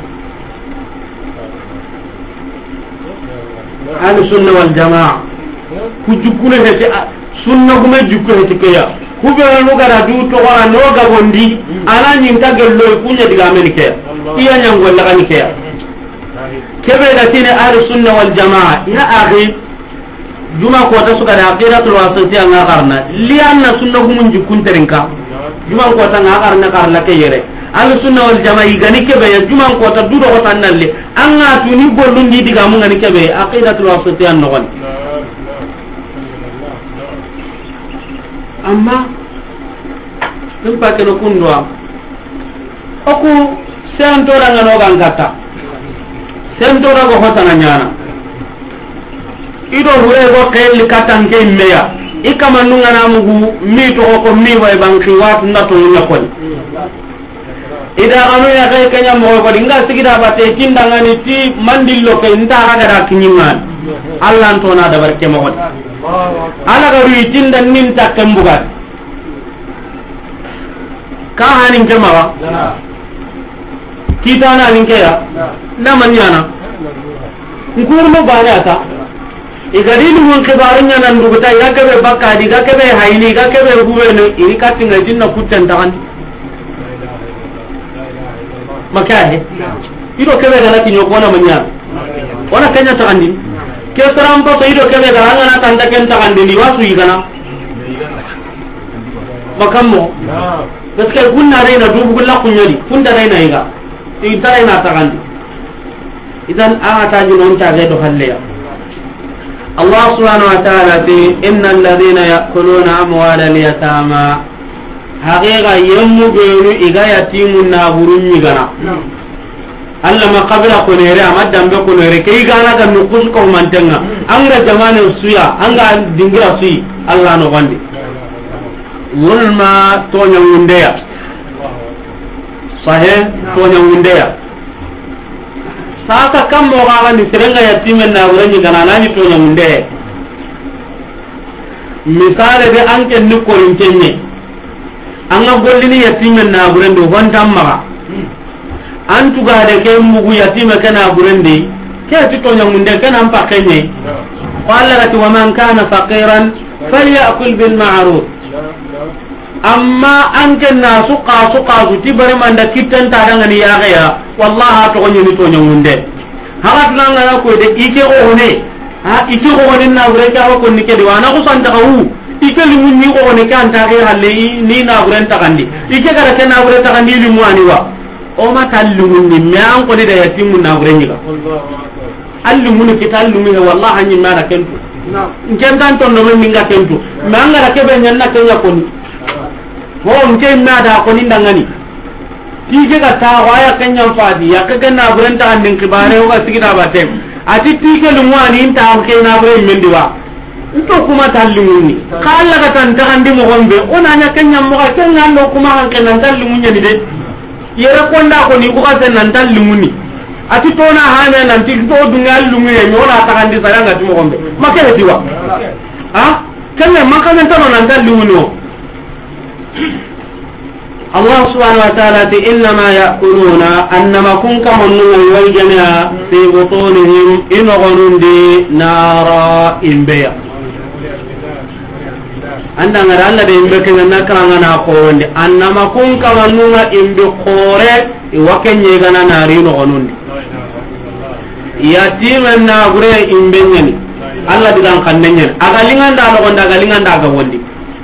ahlu sunna wal jamaa ku jukune hete sunna gume jukku hete keya kubenu gara du to wala no ga bondi ana nyin ta gello kunya diga amerika iya nyangol la kan ke kebe da tine ahli sunna wal jamaa ya akhi juma ko ta suka da aqidatul wasatiyya nga karna li anna sunna gumun jukun terinka juma ko ta nga karna karla ke yere ahli sunna wal jamaa igani kebe ya juma ko ta du do ko tan nalle anga tuni bollundi diga mun ngani kebe aqidatul wasatiyya no gon amma tum pa keno kundwa oku sentora ngano gangata sentora go hotana nyana ido hure go kelli katanke meya ikamannu ngana mugu mi to ko mi way banki wat nato nyakon ida anu ya kay kanya mo ko dinga sigida bate kindangani ti mandillo kay nta haga da kinyiman Allah to na da barke mo hot ala ga wi tinda nin ta kambugat ka hanin jama'a kita na nin ke ya na manyana ngurmo bana ta igadi mun khibarunya nan duguta ya kebe bakka di ga kebe hayni ga kebe gubene iri katinga jinna kutten tan makahe ido kebe ga lati nyoko na manya ona kenya takandi ke saram pa ido kebe ga ngana tanda ken takandi ni wasu igana makammo gaske gunna reina dubu gulla kunyadi kunda reina iga itare na takandi idan a ta jinon ta ga do halleya Allah subhanahu wa ta'ala fi innal ladhina ya'kuluna amwala al-yatama haqiqa yammu beenu iga yatimun na burunni gana Allah ma qabla ko nere amadam be ko nere kay gana ga nukus ko mantenga anga jamane suya anga dingira suyi Allah no gondi wulma tonya mundeya sahe tonya mundeya saka kam mo ga ni serenga yatimen na wurenyi gana nani tonya munde misale be anke ni ko rinkenye anga gollini yatimen na burende hontamma antu ga de ke mugu yatime kana burende ke ti tonya munde kana ampa kenye qala lati wa man kana faqiran falyakul bil ma'ruf amma anke na suqa ti bare manda kitten ta daga ni ya ga wallahi to gonye ni tonya munde harat nanga ya ko de ike o ne ha ike o ne na bure ka ko ni ke de wana ko santa ka hu ike li mun ni o ne kan ta ga halle ni na bure ta kandi ike gara ke na bure ta kandi li mu ani wa o ma tallu mun ni me an ko de da yatimun na bure ni ga allu mun ki tallu mi wallahi ni ma da kentu ngen tan ton no min ga kentu me an gara ke be nyanna kenya ko ni ho nke ma da ko ni ndangani tike ga ta waya kanyam fadi ya kaga na buran ta andin kibare o ga sigida batem ati tike lumwani inta ke na buran mendiwa into kuma tallumuni kala ga tan ta andi mo gombe ona nya kanyam mo ga kenya no kuma han kenan tallumunya ni de yere konda ko ni ko ga tan tallumuni ati to na hanya nan ti to dungal lumuye mi ona ta andi saranga ti mo gombe makere diwa ha kenya makana tan nan tallumuni Allah subhanahu wa ta'ala ti innama ya'kuluna annama kun kamannu wal jami'a fi butunihim inoghonundi nara imbeya anda ngara Allah de imbe kenna karanga na ko wonde annama kun kamannu imbe khore iwakenye gana nari inoghonundi yatimen na gure imbe nyani Allah digan kannenya agalinga nda no gonda agalinga nda ga wondi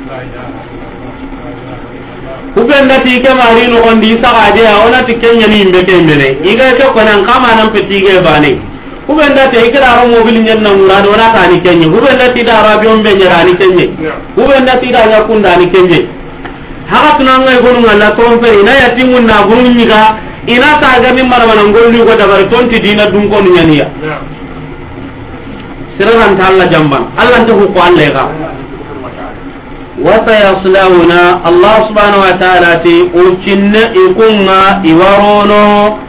kubenda ti ke mari no gondi saka de ona ti kenya ni imbe kembere iga ke ko nan kama nan petige bane kubenda te ikra ro mobil nyen na murado na ta ni kenya kubenda ti da rabi on be nyara ni kenya kubenda ti da yakunda ni kenya haga tunanga igonu ngalla tompe ina yatimun na gurun nyiga ina ta ga min mara manan golli go da bar tonti dina dun ko nyaniya siraran ta Allah jamban Allah ta ko Allah ga وسيصلون الله سبحانه وتعالى وجن يكون يورونو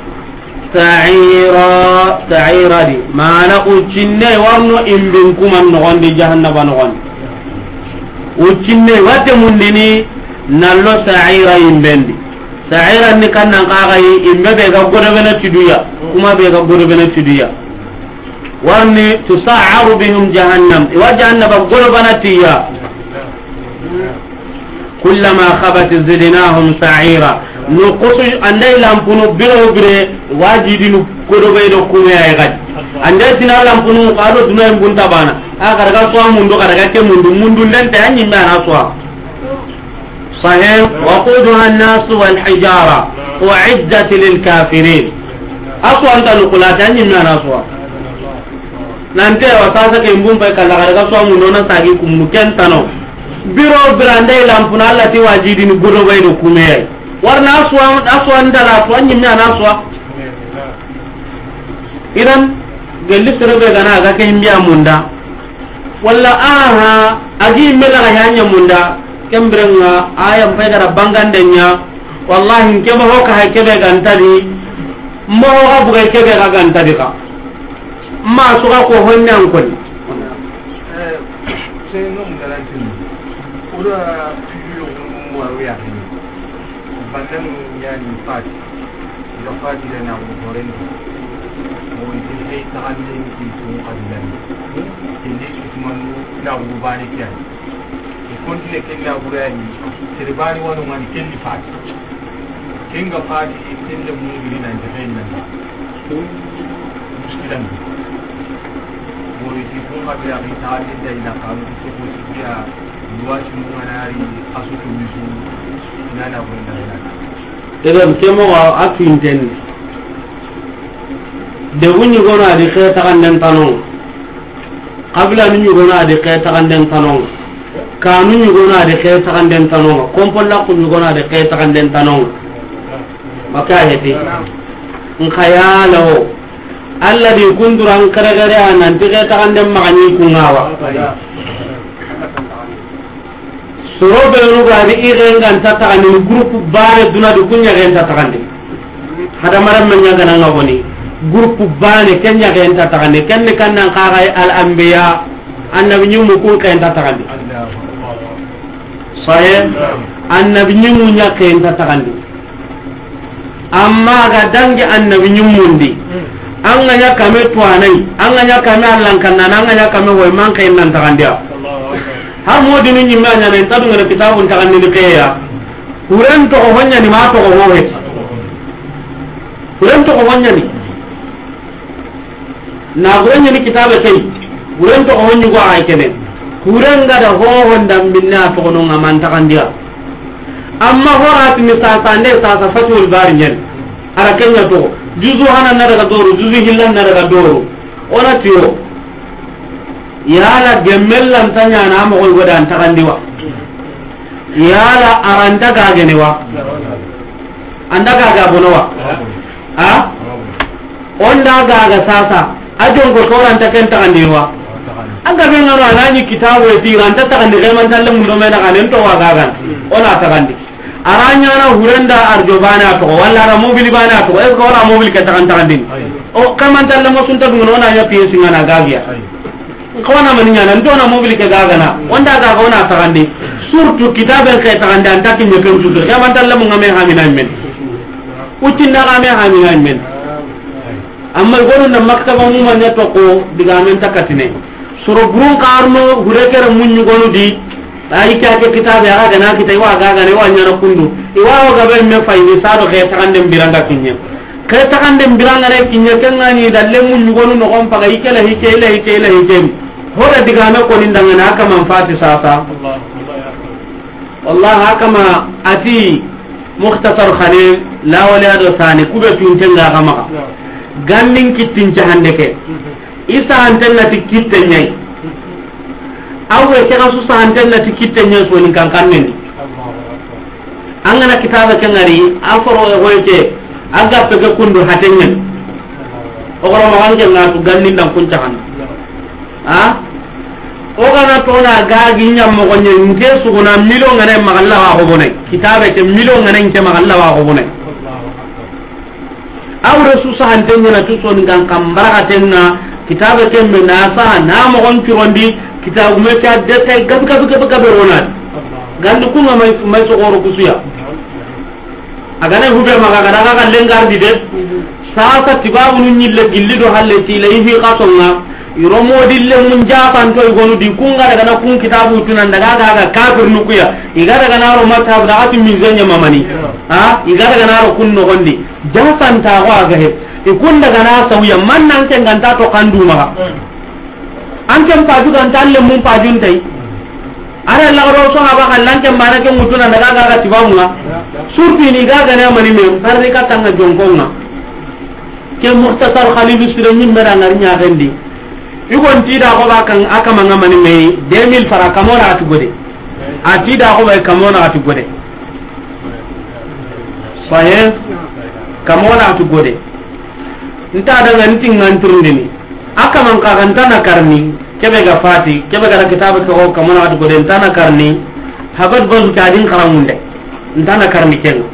سعيرا دي ما أنا وجن يورنو إن بينكم النغن دي جهنم نغن وجن واتمندني نلو سعيرا ينبندي سعيرا نكنا نقاغي إن بيغا قربنا تدويا كما بيغا قربنا تدويا ورني تسعر بهم جهنم وجهنم قربنا تيا kullama khabat zidnahum sa'ira nuqusu andai lampunu biro bire wajidinu kodo baydo kume ay gad andai tina lampunu qado dunay bunta bana aga daga so mundu daga ke mundu lente anyi mana so sahih waquduha an-nas wal hijara u'iddat lil kafirin aso anta nuqulata anyi mana so nante wasasa ke mbumpa kala daga so mundu na sagi kumu kentano biro brande lampuna allati wajidinu kodo baydo kume ay warna aswa ndala to anyi mana aswa idan gelli serebe gana ga ke himbiya munda walla aha agi mela ga hanya munda kembrenga aya mpai gara bangandenya wallahi nkeba hoka hakebe gantadi mo ga buga kebe ga gantadi ka ma suka ko honna ankoni seno ngaranti ura fiyo mo wawiya bandang yani fat ila fati na ko horendo mo ite ay taande ni ko qadilan indi usmanu la bubani kyan e kontine kella burani terbani wono man kelli fat kinga fati kella mo ngi nan de henna muskilan mo ite ko qadira ni taande de ila qalu ko siya luwati mo nganari asutu misu nana bunda idan kemo wa afinten de wunni gona di kheta kanden tanon qabla ni gona di kheta kanden tanon kanu ni gona di kheta kanden tanon kompolla ku ni gona di kheta kanden tanon maka heti khayalo alladhi kunduran karagare anan di kheta kanden magani kungawa sorobe ruga di irengan tatakani groupe bare duna du kunya gen tatakani hada maram menya gana ngawoni groupe bane kenya gen tatakani kenne kannan qaga al anbiya annabi nyumu ku ken tatakani sahih annabi nyumu nya ken tatakani amma ga dangi annabi nyumundi anga nya kame tuanai anga nya kame allan kannan anga nya kame hoy man ken nan takandia ha modi ni nyimma nya ne tadu ngere kitabun ta kanni keya huren to honya ni ma to ho he huren to honya ni na huren ni kitabe kai huren to honya go ay kene huren ga da ho honda minna to no ngaman ta kandia amma horat mi sa sande sa fatul bari nyen ara kenya to juzu hanan na daga doru juzu hillan na daga doru ona tiyo yala gemmellan tanya na mo ko godan takandiwa yala aranda gagene wa anda gaga bonowa ha onda gaga sasa ajon ko koran ta ken takandiwa anga be ngaro anani kitabu e tiranta takandi reman talle mun do mena kanen to wa gaga ona takandi aranya na hurenda arjobana to walla ra mobil bana to e ko ra mobil ke takandi o kaman talle mo sunta dum nona ya piyesi ngana gagia kawana maninya nan dona mobil ke gagana wanda ga gona takande surtout kitaben ke takande antaki ne ken tudo ya man talle mo ngame hamina men utinna ngame hamina men amma gonu na maktaba mu man to ko diga men takatine soro burun karno hurekere munyu gonu di ay ka ke kitabe aga gana kitai wa gaga ne wa nyana kundu iwa ga be me fayni saro ke takande biranga kinye ke takande biranga ne kinye kengani dalle munyu gonu no on paga ikela hikela hoda digame ko nindanga na kama mfati sasa wallahi hakama ati mukhtasar khalil la wala do sani kube tuntenga kama gannin kittin jahande ke isa antenna tikitte nyai awe ke kasu sa antenna tikitte nyai so nin kan kanni angana kitaba kengari aforo e hoyte aga pege kundu hatenyen o goro ma wange na tu gannin dan kun jahan ha o gana to na gaagi nyam mo gonye nke suguna million ngane magalla wa ko bonay kitabe ke million ngane nke magalla wa ko bonay awre su sa hante nyana tu so ngan kam baraka tenna kitabe ke me na sa na mo gon turondi kitabu me ta de tay gab ronat gandu ku may so goro kusuya agane hube maga gana ga lengar di de sa sa tibabu nyille gilli do halle ti lay fi qasonga iro modille mun japan to igonu di kunga daga na kun kitabu tunan daga ga kafir nukuya igara daga na ro mata da ati mizenya mamani ha igara daga na ro kun no gondi japan ta wa ga he ikun daga na sauya man nan ken ganta to kandu ma an ken paju kan talle mun pajun tai ara la ro so ha ba kallan ken mana ken mutuna daga ga tibamunga surti ni ga na mani me parni ka tanga jonkonga ke muhtasar khalil siramin mera ngarinya gandi igon tida ko ba kan aka manga mani me 2000 fara kamona atu gode atida ko ba kamona atu gode sahe kamona atu gode nta daga ntin nganturndini aka man ka gantana karni kebe ga fati kebe ga kitabu ko kamona atu gode ntana karni habat bazu kadin karamunde ntana karni ken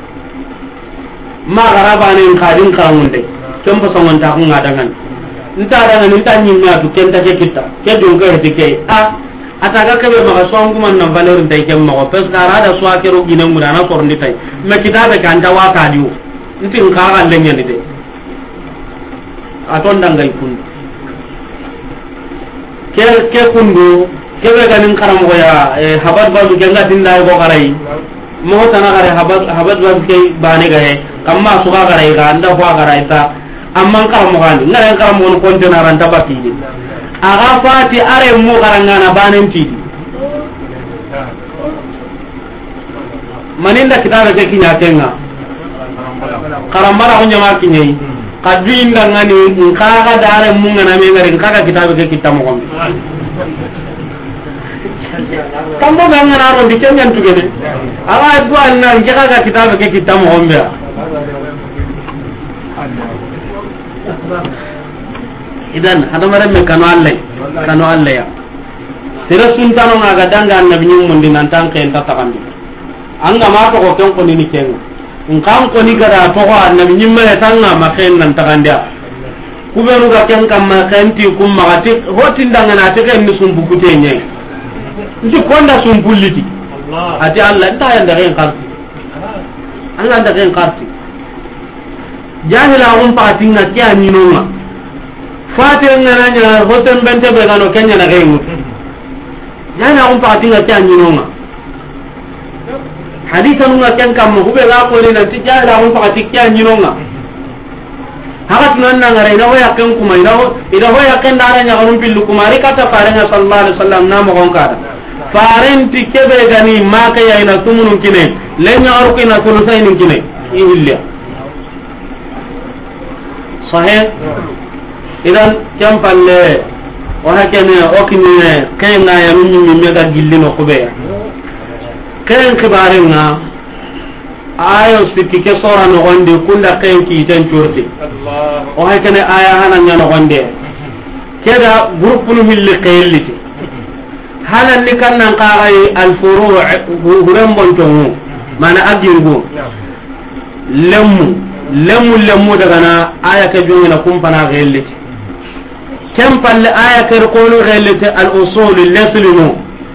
ma garaba ne kadin karamunde kempo songon ta ko ngadangan nta daga nta nyimma to kenta ke kita ke don ka hetike a ataga kebe ma so nguma nan valeur ndai kem ma ko pes gara da so akero gina ngura na ko ndi tay me kitabe kan ta wa ka diu ntin ka ga lenya ni de aton dangai kun ke kundu kebe ganin karam ko ya habar ba du genga tinda ko garai mo tana gare habar ba ke bane gahe kamma so ga garai ga anda ko garai ta amman karam gani ngare karam mon kontena ran tabati ni aga fati are mo garangana banen ti maninda kitabe ke kinya kenga karam mara on jama kinyai kadu inda ngani nkaga dare mo ngana me ngare nkaga kitabe ke kitamo ko kambo ngana ro dikenya ntugene aga dua na nkaga kitabe ke kitamo ko mbea idan hada mare me kanu alle ya sira suntano ngaga danga annabi nyum mundi nan tan ken tatakandi anga ma to ko ken ko ni ken ngam ko ni gara to ko annabi nyum me tanga ma ken nan takandia kubenu ga ken kam ma ken ti kum ma ti hotin danga na te ken ni sumbu kutenye nti konda sumbuliti Allah ati Allah ta yanda ken karti Allah nda ken karti jahila on patinga kya ninonga fate ngana nya hotem bente be gano kenya na gaimu jahila on patinga kya ninonga haditha nunga ken kam mo be ga ko le na ti jahila on patinga kya ninonga hagat nan na ngare ina hoya ken kuma ina hoya ken dara nya ganum pillu kuma ri kata farenga sallallahu alaihi wasallam na mo gonka farenti kebe gani maka ya ina tumunun kine lenya aruki na tunu sainin kine ihilya صحيح اذا كم فال وهكذا اوكني كاينا يمني من ميغا جيلين خوبيا كاين كبارنا ايو سيتي كسورا نغوندي كل كاين كي تنتورتي الله وهكذا ايا هنا نغوندي كذا جروب من اللي قيلتي هل اللي كان نقاي الفروع غرم بونتو معنى اجيرغو lemu daga na aya ka jongina kumpana gelliti kem palle aya ka qulu gelliti al usul al-laslinu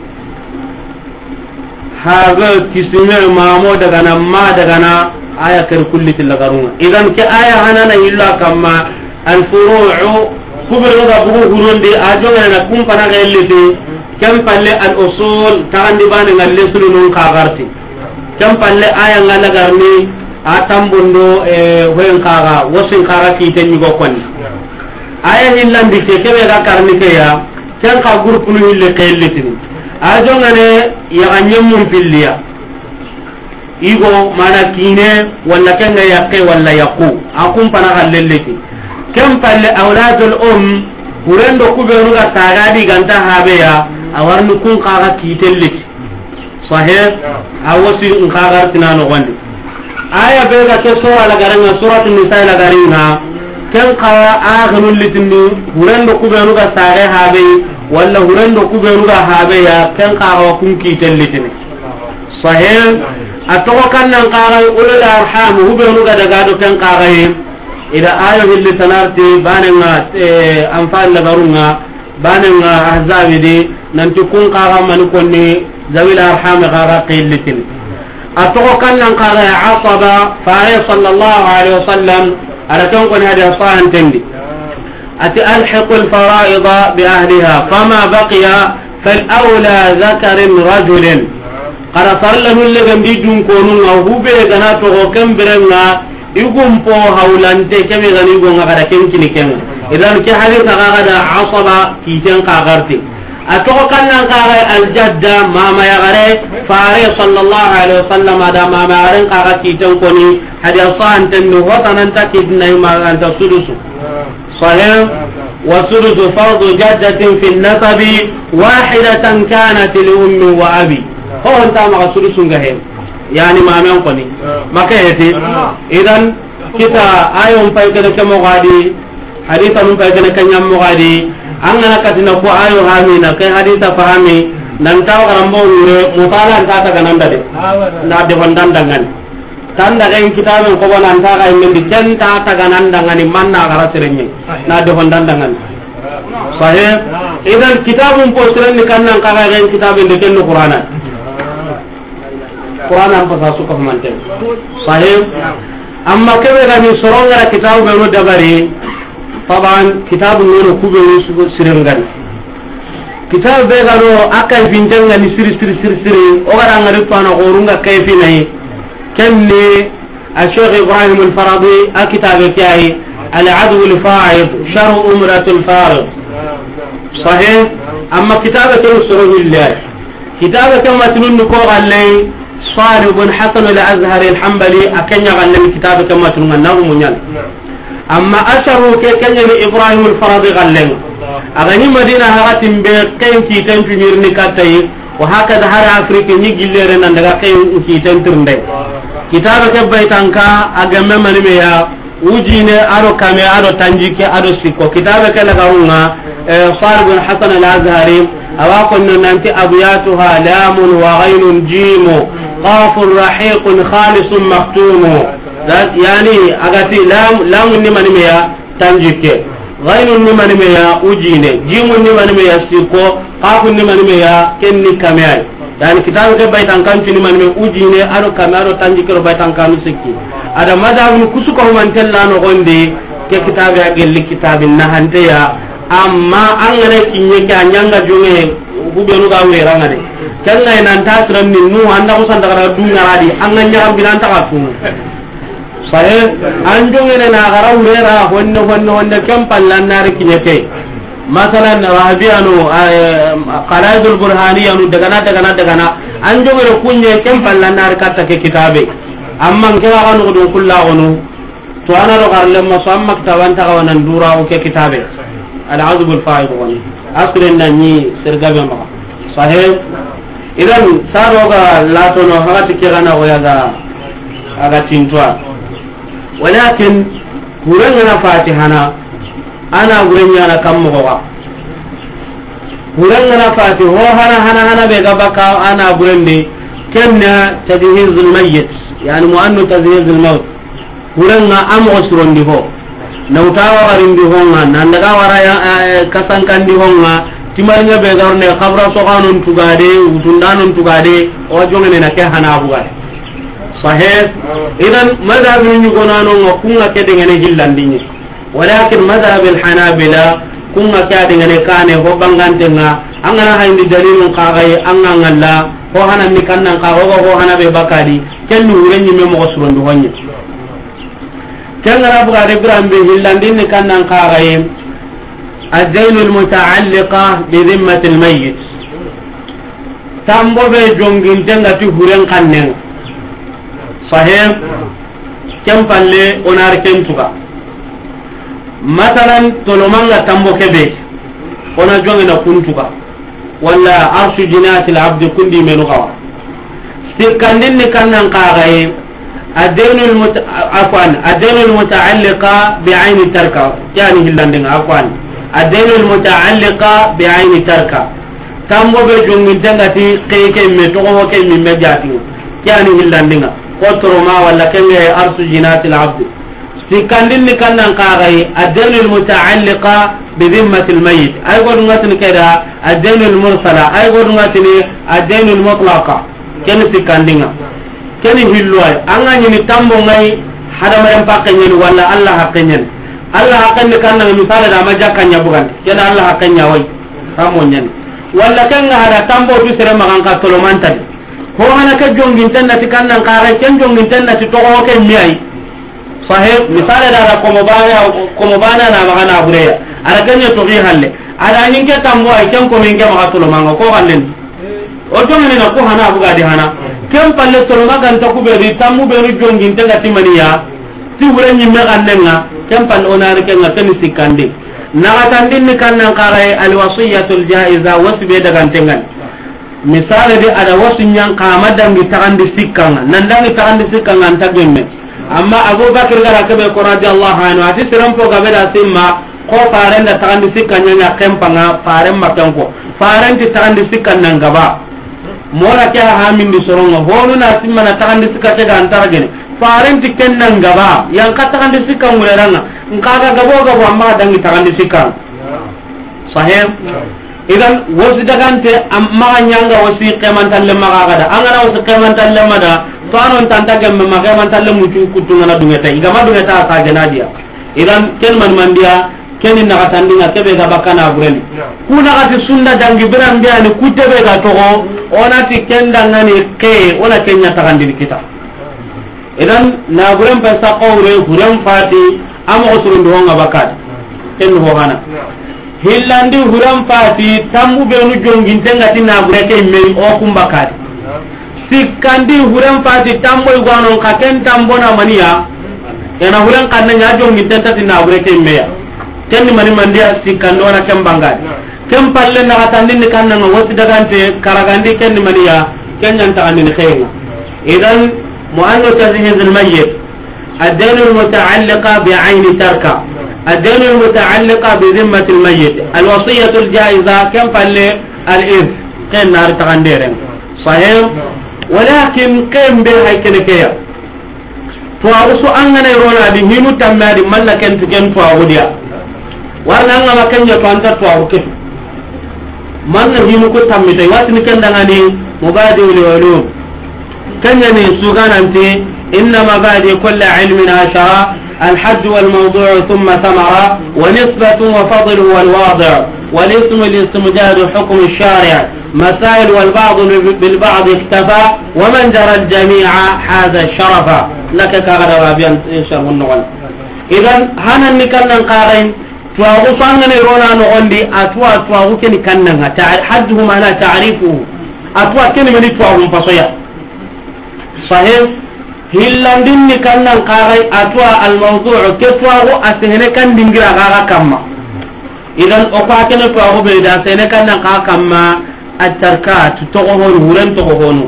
haga kisime mamo daga na ma daga na aya ka kulliti lagarunga idan ke aya hanana illa kama al furu'u kubru da bugu hurundi ajongina na kumpana gelliti kem palle al usul tandi bane ngal laslinu ka garti kem palle aya ngala garni atambundo hoyen kaga wosin kaga kiten nyugo konni aya hillandi ke kebe ga karni ke ya ken ka groupe nu hille kellitin ajo ngane ya anyemum pilliya igo mana kine walla kenga yakke walla yaqu akum pana gallelleti kem palle auladul urendo kubenu ga tagadi ganta habeya awarnu kun kaga kitelleti sahih awosi kaga tinano wandi aya bega ke sura la garanga suratul nisa la garina ken qara aghnul litni hurendo kubenu ga sare habe walla hurendo kubenu ga habe ya ken qara kun kitel litni sahih atoko kannan qara ulul arham hubenu ga daga do ken qara ida aya bil sanarti bananga anfal la garunga bananga ahzabidi nanti kun qara man konni zawil arham qara qil litni atoko kannan qala asaba fa sallallahu alaihi wasallam ara ton kon hada sahan tendi ati alhiqul fara'ida bi ahliha fama baqiya fal awla dhakarin rajulin qara farlamu legandi dun konunga hube gana to kemberenga igumpo hawlante kebe gani gonga kada kenkini kenga idan ke haditha gada asaba kiten qagarti atoko kannan qaga aljadda mama yagare fare sallallahu alaihi wasallam ada mama yagare qaga kiten koni haditha antennu hotanan takidnai ma anta sudusu sahih wa sudusu fardu jaddatin fi an-nasabi wahidatan kanat li ummi wa abi ho anta ma sudusu ngahe yani mamen koni makayeti idan kita ayon pay kada kemo gadi haditha num pay kada kanyam mo gadi angana katina ko ayo hamina kay haditha fahami nan taw garambo nure mutala anta ta gananda de na de wandandangan tanda gain kitaben ko wala anta ga mendi kenta ta ganandangani manna gara serenye na de wandandangan sahih idan kitabun po serenni kannan ka gain kitaben de kenno qur'ana qur'ana am pasa suka manten sahih amma kebe ga ni soronga kitabu be no dabari taban kitabu no kube ni sirengan kitabu be ga no akay bintenga ni siri o gara ngari pano gorunga kayfi nay kenni الشيخ إبراهيم الفرضي كتاب كاي العدو الفائض شر أمرة الفارض صحيح أما كتابة السرور الله كتابة كما تنون كوغ اللي صالح بن حسن الأزهر الحنبلي أكن يغلم كتابة كما تنون النظم منيال أما أشره كن إبراهيم الفرضي غلم أغني مدينة هغتم بقين كيتن في ميرني كاتي وهكذا هر أفريقيا نيجي ليرن عندها قين كيتن ترندي kitabe ke baytanka agame manimeya ujine aro kame aro tanjike aro sikko kitabe ke lagarunga Salih bin Hasan al-Azhari awa konno nanti abiyatuha lamun wa ghaynun jimu qafun rahiqun khalisun maktumu yani agati lam ni manimeya tanjike ghaynun ni manimeya ujine jimun ni manimeya sikko qafun ni manimeya kenni kame yani kitabu ke baitan kan tini man me ujine aro kamaro tanjikero baitan kanu sikki ada madhabu kusuko humantella no gonde ke kitabu ya gelli kitabin na hante ya amma an ngare kinye ka nyanga jonge hubenu ga we rangade kanga nan tasran ni nu anda ko sanda gara dunga radi an nganya binan ta katu sahe an jonge na gara urera honno kam pallan nar kinye ke masalan wahabiyanu qaraidul burhaniyanu dagana an jogere kunye kem pallanar katta ke kitabe amma ngela ganu do kullagonu to ana ro garle ma so amma kitaban ta gawanan dura o ke kitabe al azbul faid wani asrin nani sergabe ma sahih idan saro ga latono hagati ke gana goyaga aga tintwa walakin kuranga fatihana ana gurenya na kammo goga gurenya na fati ho hana be gabaka ana gurende kenna tadhhizul mayyit yani muannu tadhhizul maut gurenya am osrondi ho nawtawa warindi ho nan daga wara kasankandi ho timanya be garne qabra soganun tugade utundanun tugade o jongene na ke hana bugade sahih idan madhabun ni gonano ngokunga ke dengene hillandinyi ولكن مذهب الحنابلة كنا كادين كان هو بانغانتنا أننا هاي دليل قاعي أننا لا هو هنا نكنا قاعو هو هنا ببكاري كن نورني ممغسرون دواني كن ربنا ربنا بهلاندين كنا قاعي الدين المتعلقة بذمة الميت تامبو بجونجين تنغتي هورن كنن صحيح كم بالله أنار كنتوكا مثلا تلومانغا تامبو كبه ona jongena kuntuka wala arshu jinati al-abd kundi menuqa sikandin ni kannan qagaye adenu al-muta'alliqa bi'ayni tarka yani hillandin afwan adenu al-muta'alliqa bi'ayni tarka tambo be jongin tangati keke me to ko ke mi megati yani hillandinga ko toroma wala kenge arshu jinati al-abd sikandin ni kannan qagaye adenu al-muta'alliqa بذمة الميت أي قول نغتني كذا الدين المرسلة أي قول نغتني الدين المطلقة كن سكاندينا كن هلواي أنا نيجي تامبو غاي هذا ما ينفعني ولا الله حقني Allah hakan ne kan misala da majakanya bukan kena Allah hakan ya wai ramonyan walla kan hada tambo tu sere magan ka tolomanta ko hana ka jongin tan nati kan nan kare ken jongin tan nati to ko ken miyai sahib misala da ko mo bana na magana bureya ara kanya to ri halle ada nyinge tambo ay ken ko minge maga tolomanga ko hallen o to ngene na ko hana buga di hana kem palle tolomagan to ku be ri tamu be ri jongin tan nati maniya ti wure nyimme kannenga kem pan onare ken ngata ni sikande naga tandin ni kannan qaray al wasiyatul jaiza wasbe daga tengan misale de ada wasinyang kama dangi tagandi sikkanga nandangi tagandi sikkanga anta gemme amma abubakar gara kebe ko radiyallahu anhu ati sirampo gabe da simma ko farenda tagandi sikkanya nya kempanga faren makanko farenti tagandi sikkanna ngaba mora kya hamin di soronga honu na simma na tagandi sikkate ga antara gene farenti kennan gaba yang kata kan disikang muleranga ngkaga gabo amma dangi tangan disikang sahih idan wasi dagante amma nyanga wasi kemantan lemma kaga da angana wasi kemantan lemma da to anon tanta gemme ma kemantan lemmu kutunga na dungeta igama dungeta ka genadia idan ken mandia ken na katandinga kebe ga bakana bureli kuna kati sunda dangi biram biani kutebe ga togo onati kendanga ni ke ona kenya tagandi kita idan na guren pa sa qawre guren fati amo usurun do nga bakat ken ho hana hillandi guren fati tambu be nu jongin tengati na gure ke me o kum bakat sikandi guren fati tambo igwano ka ken tambo na maniya yana guren kanna nya jongin tengati na gure ke me ya ken mani mandia sikando na kem bangat kem palle na katandin kanna no wasi dagante karagandi ken maniya ken nyanta andini khenga idan مؤنث تجهيز الميت الدين المتعلقة بعين تركة الدين المتعلقة بذمة الميت الوصية الجائزة كم قال الإرث كن نار تغنديرين صحيح ولكن كم بها كنكيا فأرسو أننا يرونا بهينو تماري ملك انت كن فأغديا وانا ما كن يتوانتا فأغكت من هينو كتامي واتني كن دغاني مبادئ العلوم كان سوغان أنت إنما بعد كل علم عشرة الحد والموضوع ثم ثمرة ونسبة وفضل والواضع والاسم الاستمداد حكم الشارع مسائل والبعض بالبعض اكتفى ومن جرى الجميع هذا الشرف لك كغدا بيان شرف النغل إذن هنا نكنا قارين تواغو صاننا يرونا نغندي أتوا تواغو كني كننا حدهم على تعريفه أتوا كني من تواغو فصيا صحيح hillandin ni kannan qaray atwa al mawdu' ketwa asene kan dingira gaga kamma idan o fa kana to go be da sene kannan ka kamma at-tarkat to go hon huran to go honu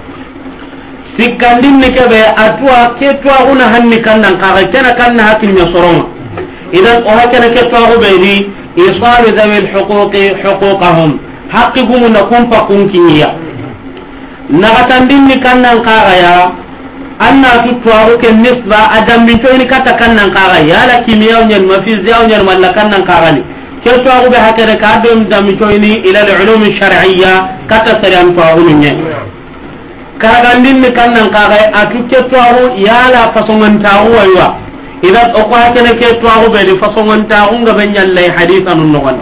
sikandin ni kebe atwa ketwa una hanni kannan qaray kana kanna hakil mi soronga idan o hakana ketwa go be ni isal zawil huquqi huquqahum haqqihum nakum faqum kiya nagatandin ni kannan qaraya anna tutwaru ke nisba adam min to ni kata kannan qaraya la kimiyaw nyen mafiziyaw nyen wala kannan qarani ke twaru be hakere ka dum dam to ni ila al ulum al shar'iyya kata saran twaru nyen karagandin ni kannan qaraya atu ke twaru yala fasongan tawu waywa ida o ko hakene ke twaru be di fasongan tawu nga ben nyallay hadithan no gon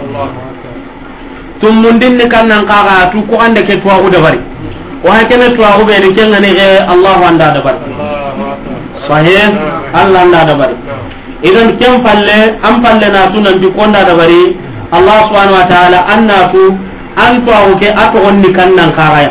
tumundin ni kannan qaraya atu ko ande ke twaru da bari وهكذا تواغو بين كنغني الله عنده دبر صحيح الله عنده دبر اذا كم فله ام فلنا تنن بكون دبري الله سبحانه وتعالى اناتو انتو كي اتغني كنن خايا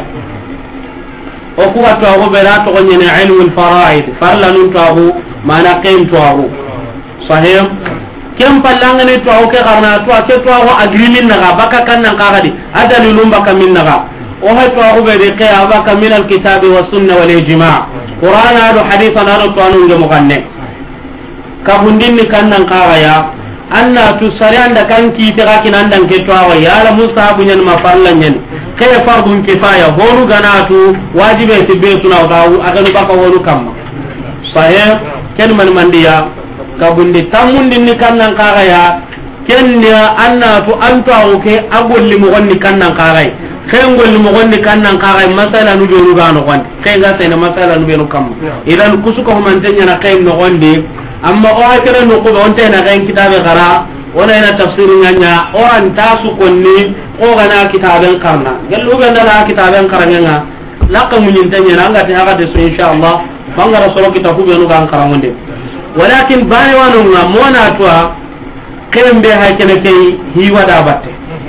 وكو تواغو بلا تغني علم الفرائض فرلن تواغو ما نقيم تواغو صحيح كم فلانغني تواغو كي غرنا تواغو اجريمين نغا بكا كنن خاغدي ادللون بكا من نغا وهي توغبه قيابك من الكتاب والسنة والإجماع قرآن هذا حديث أنا توانون جمغنى كابندين كانن قاغيا أن تسريان دا كان كي تغاكين عندن كتواغي يالا مصحب ين مفرلن ين كي فرض كفاية هونو غناتو واجبه تبيتنا وغاو أغنو بقى هونو كم صحيح كن من ديا كابندي تامندين كانن قاغيا كن أن أنتو أوكي أقول لمغني كانن قاغي kengol mo gonni kannan qaray masala nu jonu gano gon kenga sene masala nu benu kam idan kusuko man tanya na kay no gondi amma o hakere no ko on tena kan kitabe gara ona ina tafsirin nganya o an tasu konni o gana kitaben karna gallu be na kitaben karanga laka munyin tanya nanga ta haka de so inshallah bangara solo kitabu be no kan karangonde walakin bani wanu mona toa kembe hakene kay hiwada batte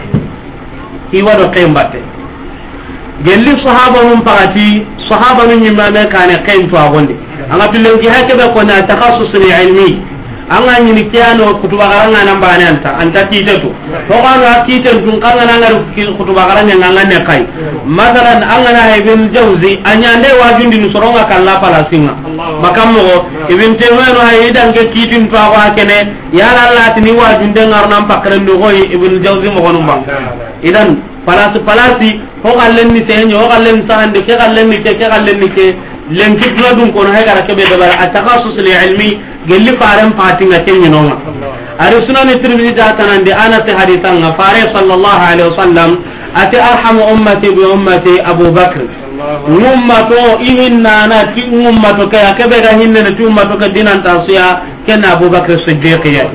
hiwado kembatte gelli sahaba mum parati sahaba nun nyimame kane kain to agonde anga bilengi hakebe ko na takhassus li ilmi anga nyini kiano kutuba garanga nan bane anta kitetu to kana kitetu dun kana nan kutuba garanga nan ne kai masalan anga na ibn jawzi anya nde wajundi ni soronga kala pala singa makammo ibn taymiyyah hay dan ke kitin to wa kene yala allah tini wajunde ngarnam pakren do hoy ibn jawzi mo gonum bang idan palasi ho gallen ni tenyo ho gallen sahande ke gallen ni ke lenki dum kono hay gara kebe da bara atakhasus li ilmi gelli faram patinga tenyo no ari sunan tirmidhi da tanande ana te hadithan ga fare sallallahu alaihi wasallam ati arhamu ummati bi ummati abu bakr ummato ihinna na ti ummato ka kebe ga hinne na ti ummato ka dinan tasiya kenna abu bakr siddiq ya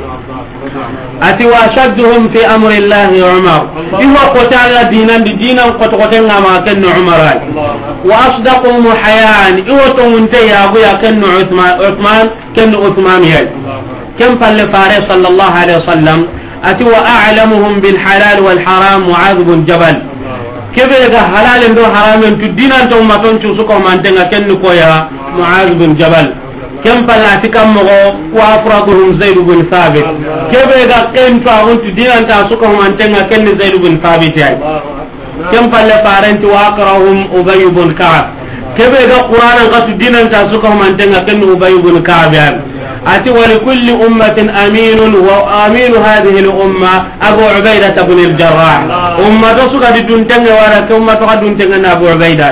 ati wa shadduhum fi amri allah umar iwa qotala dinan di dinan qototenga ma ken umar wa asdaqum hayan iwa to munte ya bu ya ken uthman ken uthman ya kam palle fare sallallahu alaihi wasallam ati wa a'lamuhum bil halal wal haram mu'adh bin jabal kebe ga halal ndo haram en dinan to maton cu ko mantenga ken ko ya mu'adh bin jabal kem palati kam mo wa afraduhum zaid bin thabit kebe ga ken to on dinan ta su ko mantenga ken zaid bin thabit ya kem palle parenti wa aqrahum ubay bin ka'ab kebe ga qur'an ga dinan ta su ko mantenga ken ubay bin ka'ab ya ati wa likulli ummatin aminun wa aminu hadhihi al-umma abu ubaidah ibn al-jarrah umma to suka diduntenga wala ko umma to diduntenga na abu ubaidah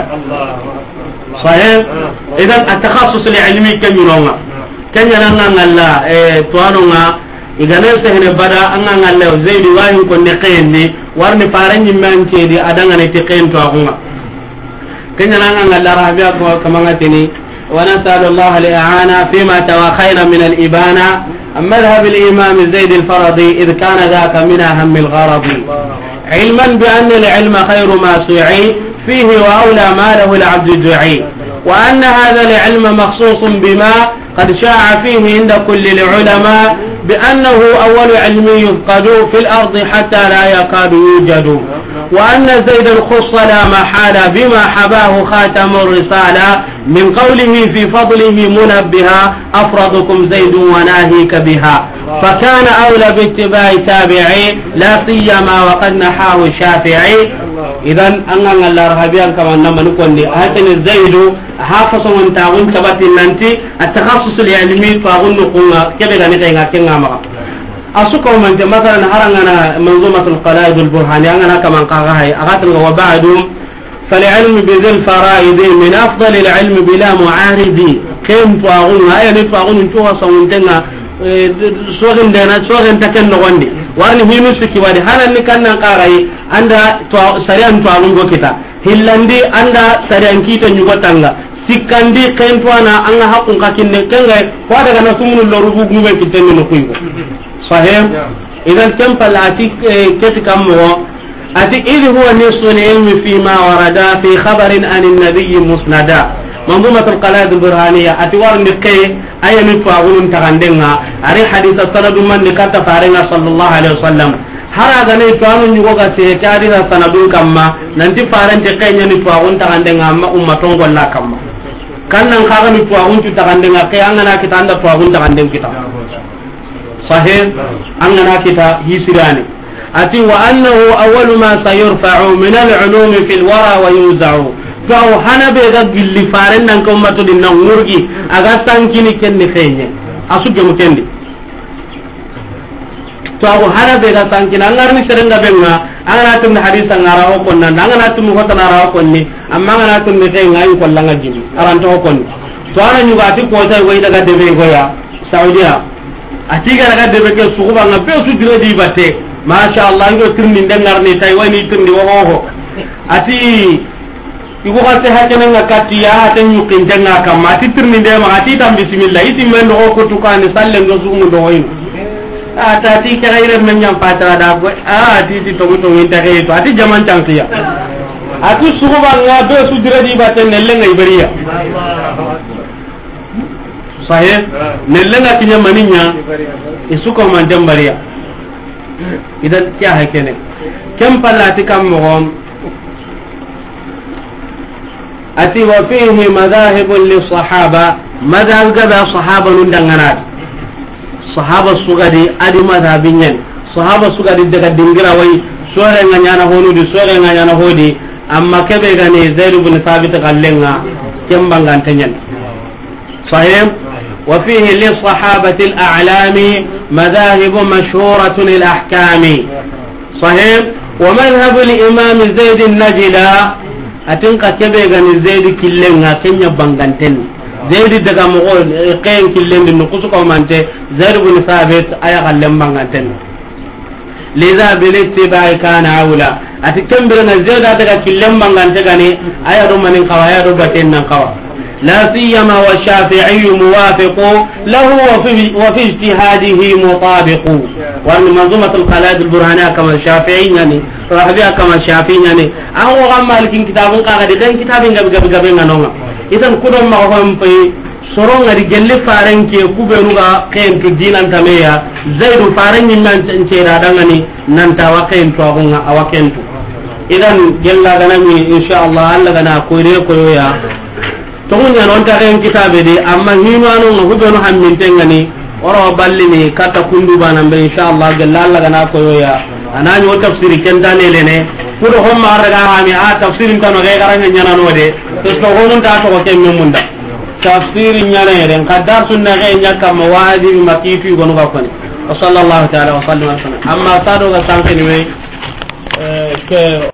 صحيح اذا التخصص العلمي كم ينونا كان ينانا الله توانونا اذا نسهن بدا اننا الله زي واهي كون نقيني warni faranyi manke di adanga ne tiqen to agunga كان ينانا الله رابيا كما نتني ونسال الله الاعانه فيما تواخينا من الابانه مذهب الامام زيد الفرضي اذ كان ذاك من اهم الغرض علما بان العلم خير ما سعي فيه وأولى ما له العبد الدعي وأن هذا العلم مخصوص بما قد شاع فيه عند كل العلماء بأنه أول علم يفقد في الأرض حتى لا يكاد يوجد وأن زيد الخص لا محالة بما حباه خاتم الرسالة من قوله في فضله منبها أفرضكم زيد وناهيك بها فكان أولى باتباع تابعي لا سيما وقد نحاه الشافعي إذن أنغان الله رهبيان كما نمن كوني هكذا زيد حافظ من تاغن تبات النانتي التخصص العلمي فاغن نقونا كبيرا نتاينا كنا مغا أسوكو من مثلا هرنا منظومة القلائد البرهاني أنغانا كما قاغاهي أغاتنا وبعد فالعلم بذي الفرائد من أفضل العلم بلا معارض كم فاغن هيا نتفاغن انتوها صوتنا sogin dena sogin taken no wandi warni hinu siki wadi hanan kan nan qarai anda to sarian to alungo kita hillandi anda sarian kita nyugo tanga sikandi kento ana anga hakun kakinne kenga ko daga na sumunu lorugu gube kitenni no kuigo sahih idan tempalati ketikamo ati ili huwa nisul ilmi fi ma warada fi khabarin an an-nabiy musnada منظومة القلائد البرهانية أتوار نكي أي نفاغون تغندنا أري حديث السند من نكات فارنا صلى الله عليه وسلم هذا نيتوانو نيوغا سيتاري سندون كما ننتي فارن تكي نفاغون تغندنا أما أمتون ولا كما كان نخاغ نفاغون تغندنا كي أننا كتا عند فاغون تغندن كتا صحيح أننا كتا يسيراني أتي وأنه أول ما سيرفع من العلوم في الورى ويوزع فهو هنا بيغا جلي فارن نانكو ماتو دي نورغي اغا سانكيني كني خيني اسو جمو كندي تو هنا بيغا سانكينا نغارني سرنغا بيغا انا تم حديثا نراو كوننا نغانا تم هوتا نراو كوني اما انا تم خينga ay ko langa jimi aranto konni to ana nyugati ko tay way daga debe goya saudiya atiga daga debe ke suuba nga be su dire di batte ma sha Allah ngo tirni ndengar ni tay wani tirni wo ho ati igo ka se hakene nga katiya haten yukin tenga kamma titirni de ma ati tam bismillah iti men do ko tukani sallen do sumu do hoyin ata ti kayre men nyam patara da go ti to to winta kay to ati jaman tankiya atu suba nga be su dire di baten nelle ngai bariya sahih nelle nga kinya maninya isuko man jambariya idan kya hakene kam palati kam mo ati wa fihi madahib lis-sahaba madhab gaba sahaba nundanganat sahaba sugadi adi madhabinyen sahaba sugadi daga dingira wai sore nganyana honu di sore nganyana hodi amma kebe gane zaid ibn thabit kallenga kembangan tanyen sahih wa fihi lis-sahabati al-a'lami madahib mashhuratun lil-ahkami sahih wa madhhab al-imam zaid an-najla atin ka kebe gani zaidi killenga kenya banganten zaidi daga mo qen killen din ko ko mante zaid ibn thabit aya kallem banganten liza bil ittiba'i kana aula ati kembere na zaida daga killen bangante gani aya do manin kawaya do baten nan kawa la siyama wa shafi'i muwafiqu lahu wa fi ijtihadihi mutabiqu wa manzumat al-qalad al-burhaniya kama shafi'i yani rabi'a kama shafi'i yani an wa malikin kitabun ka ga den kitabin gabe nganonga idan kudon ma ho mpe soronga di gelle faranke kubenu ga ken to dinan tameya zaidu faranni man ceera dangani nan tawa ken to agunga awakentu idan gella ganami insha Allah Allah gana koyre koyoya to munya non ta ken kitabe de amma hinu anu ngubenu hammin tengani oro ballini kata kundu banambe insha Allah gella Allah gana koyoya anani o tafsiri kentane lene kudo homma arga hami a tafsirin kano ga garanya nyana no de to to honun ta to ke memunda tafsirin nyana ren kadar sunna ga nyaka mawadi makifi gonu ga koni sallallahu ta'ala wa sallam amma sado ga sankeni we ke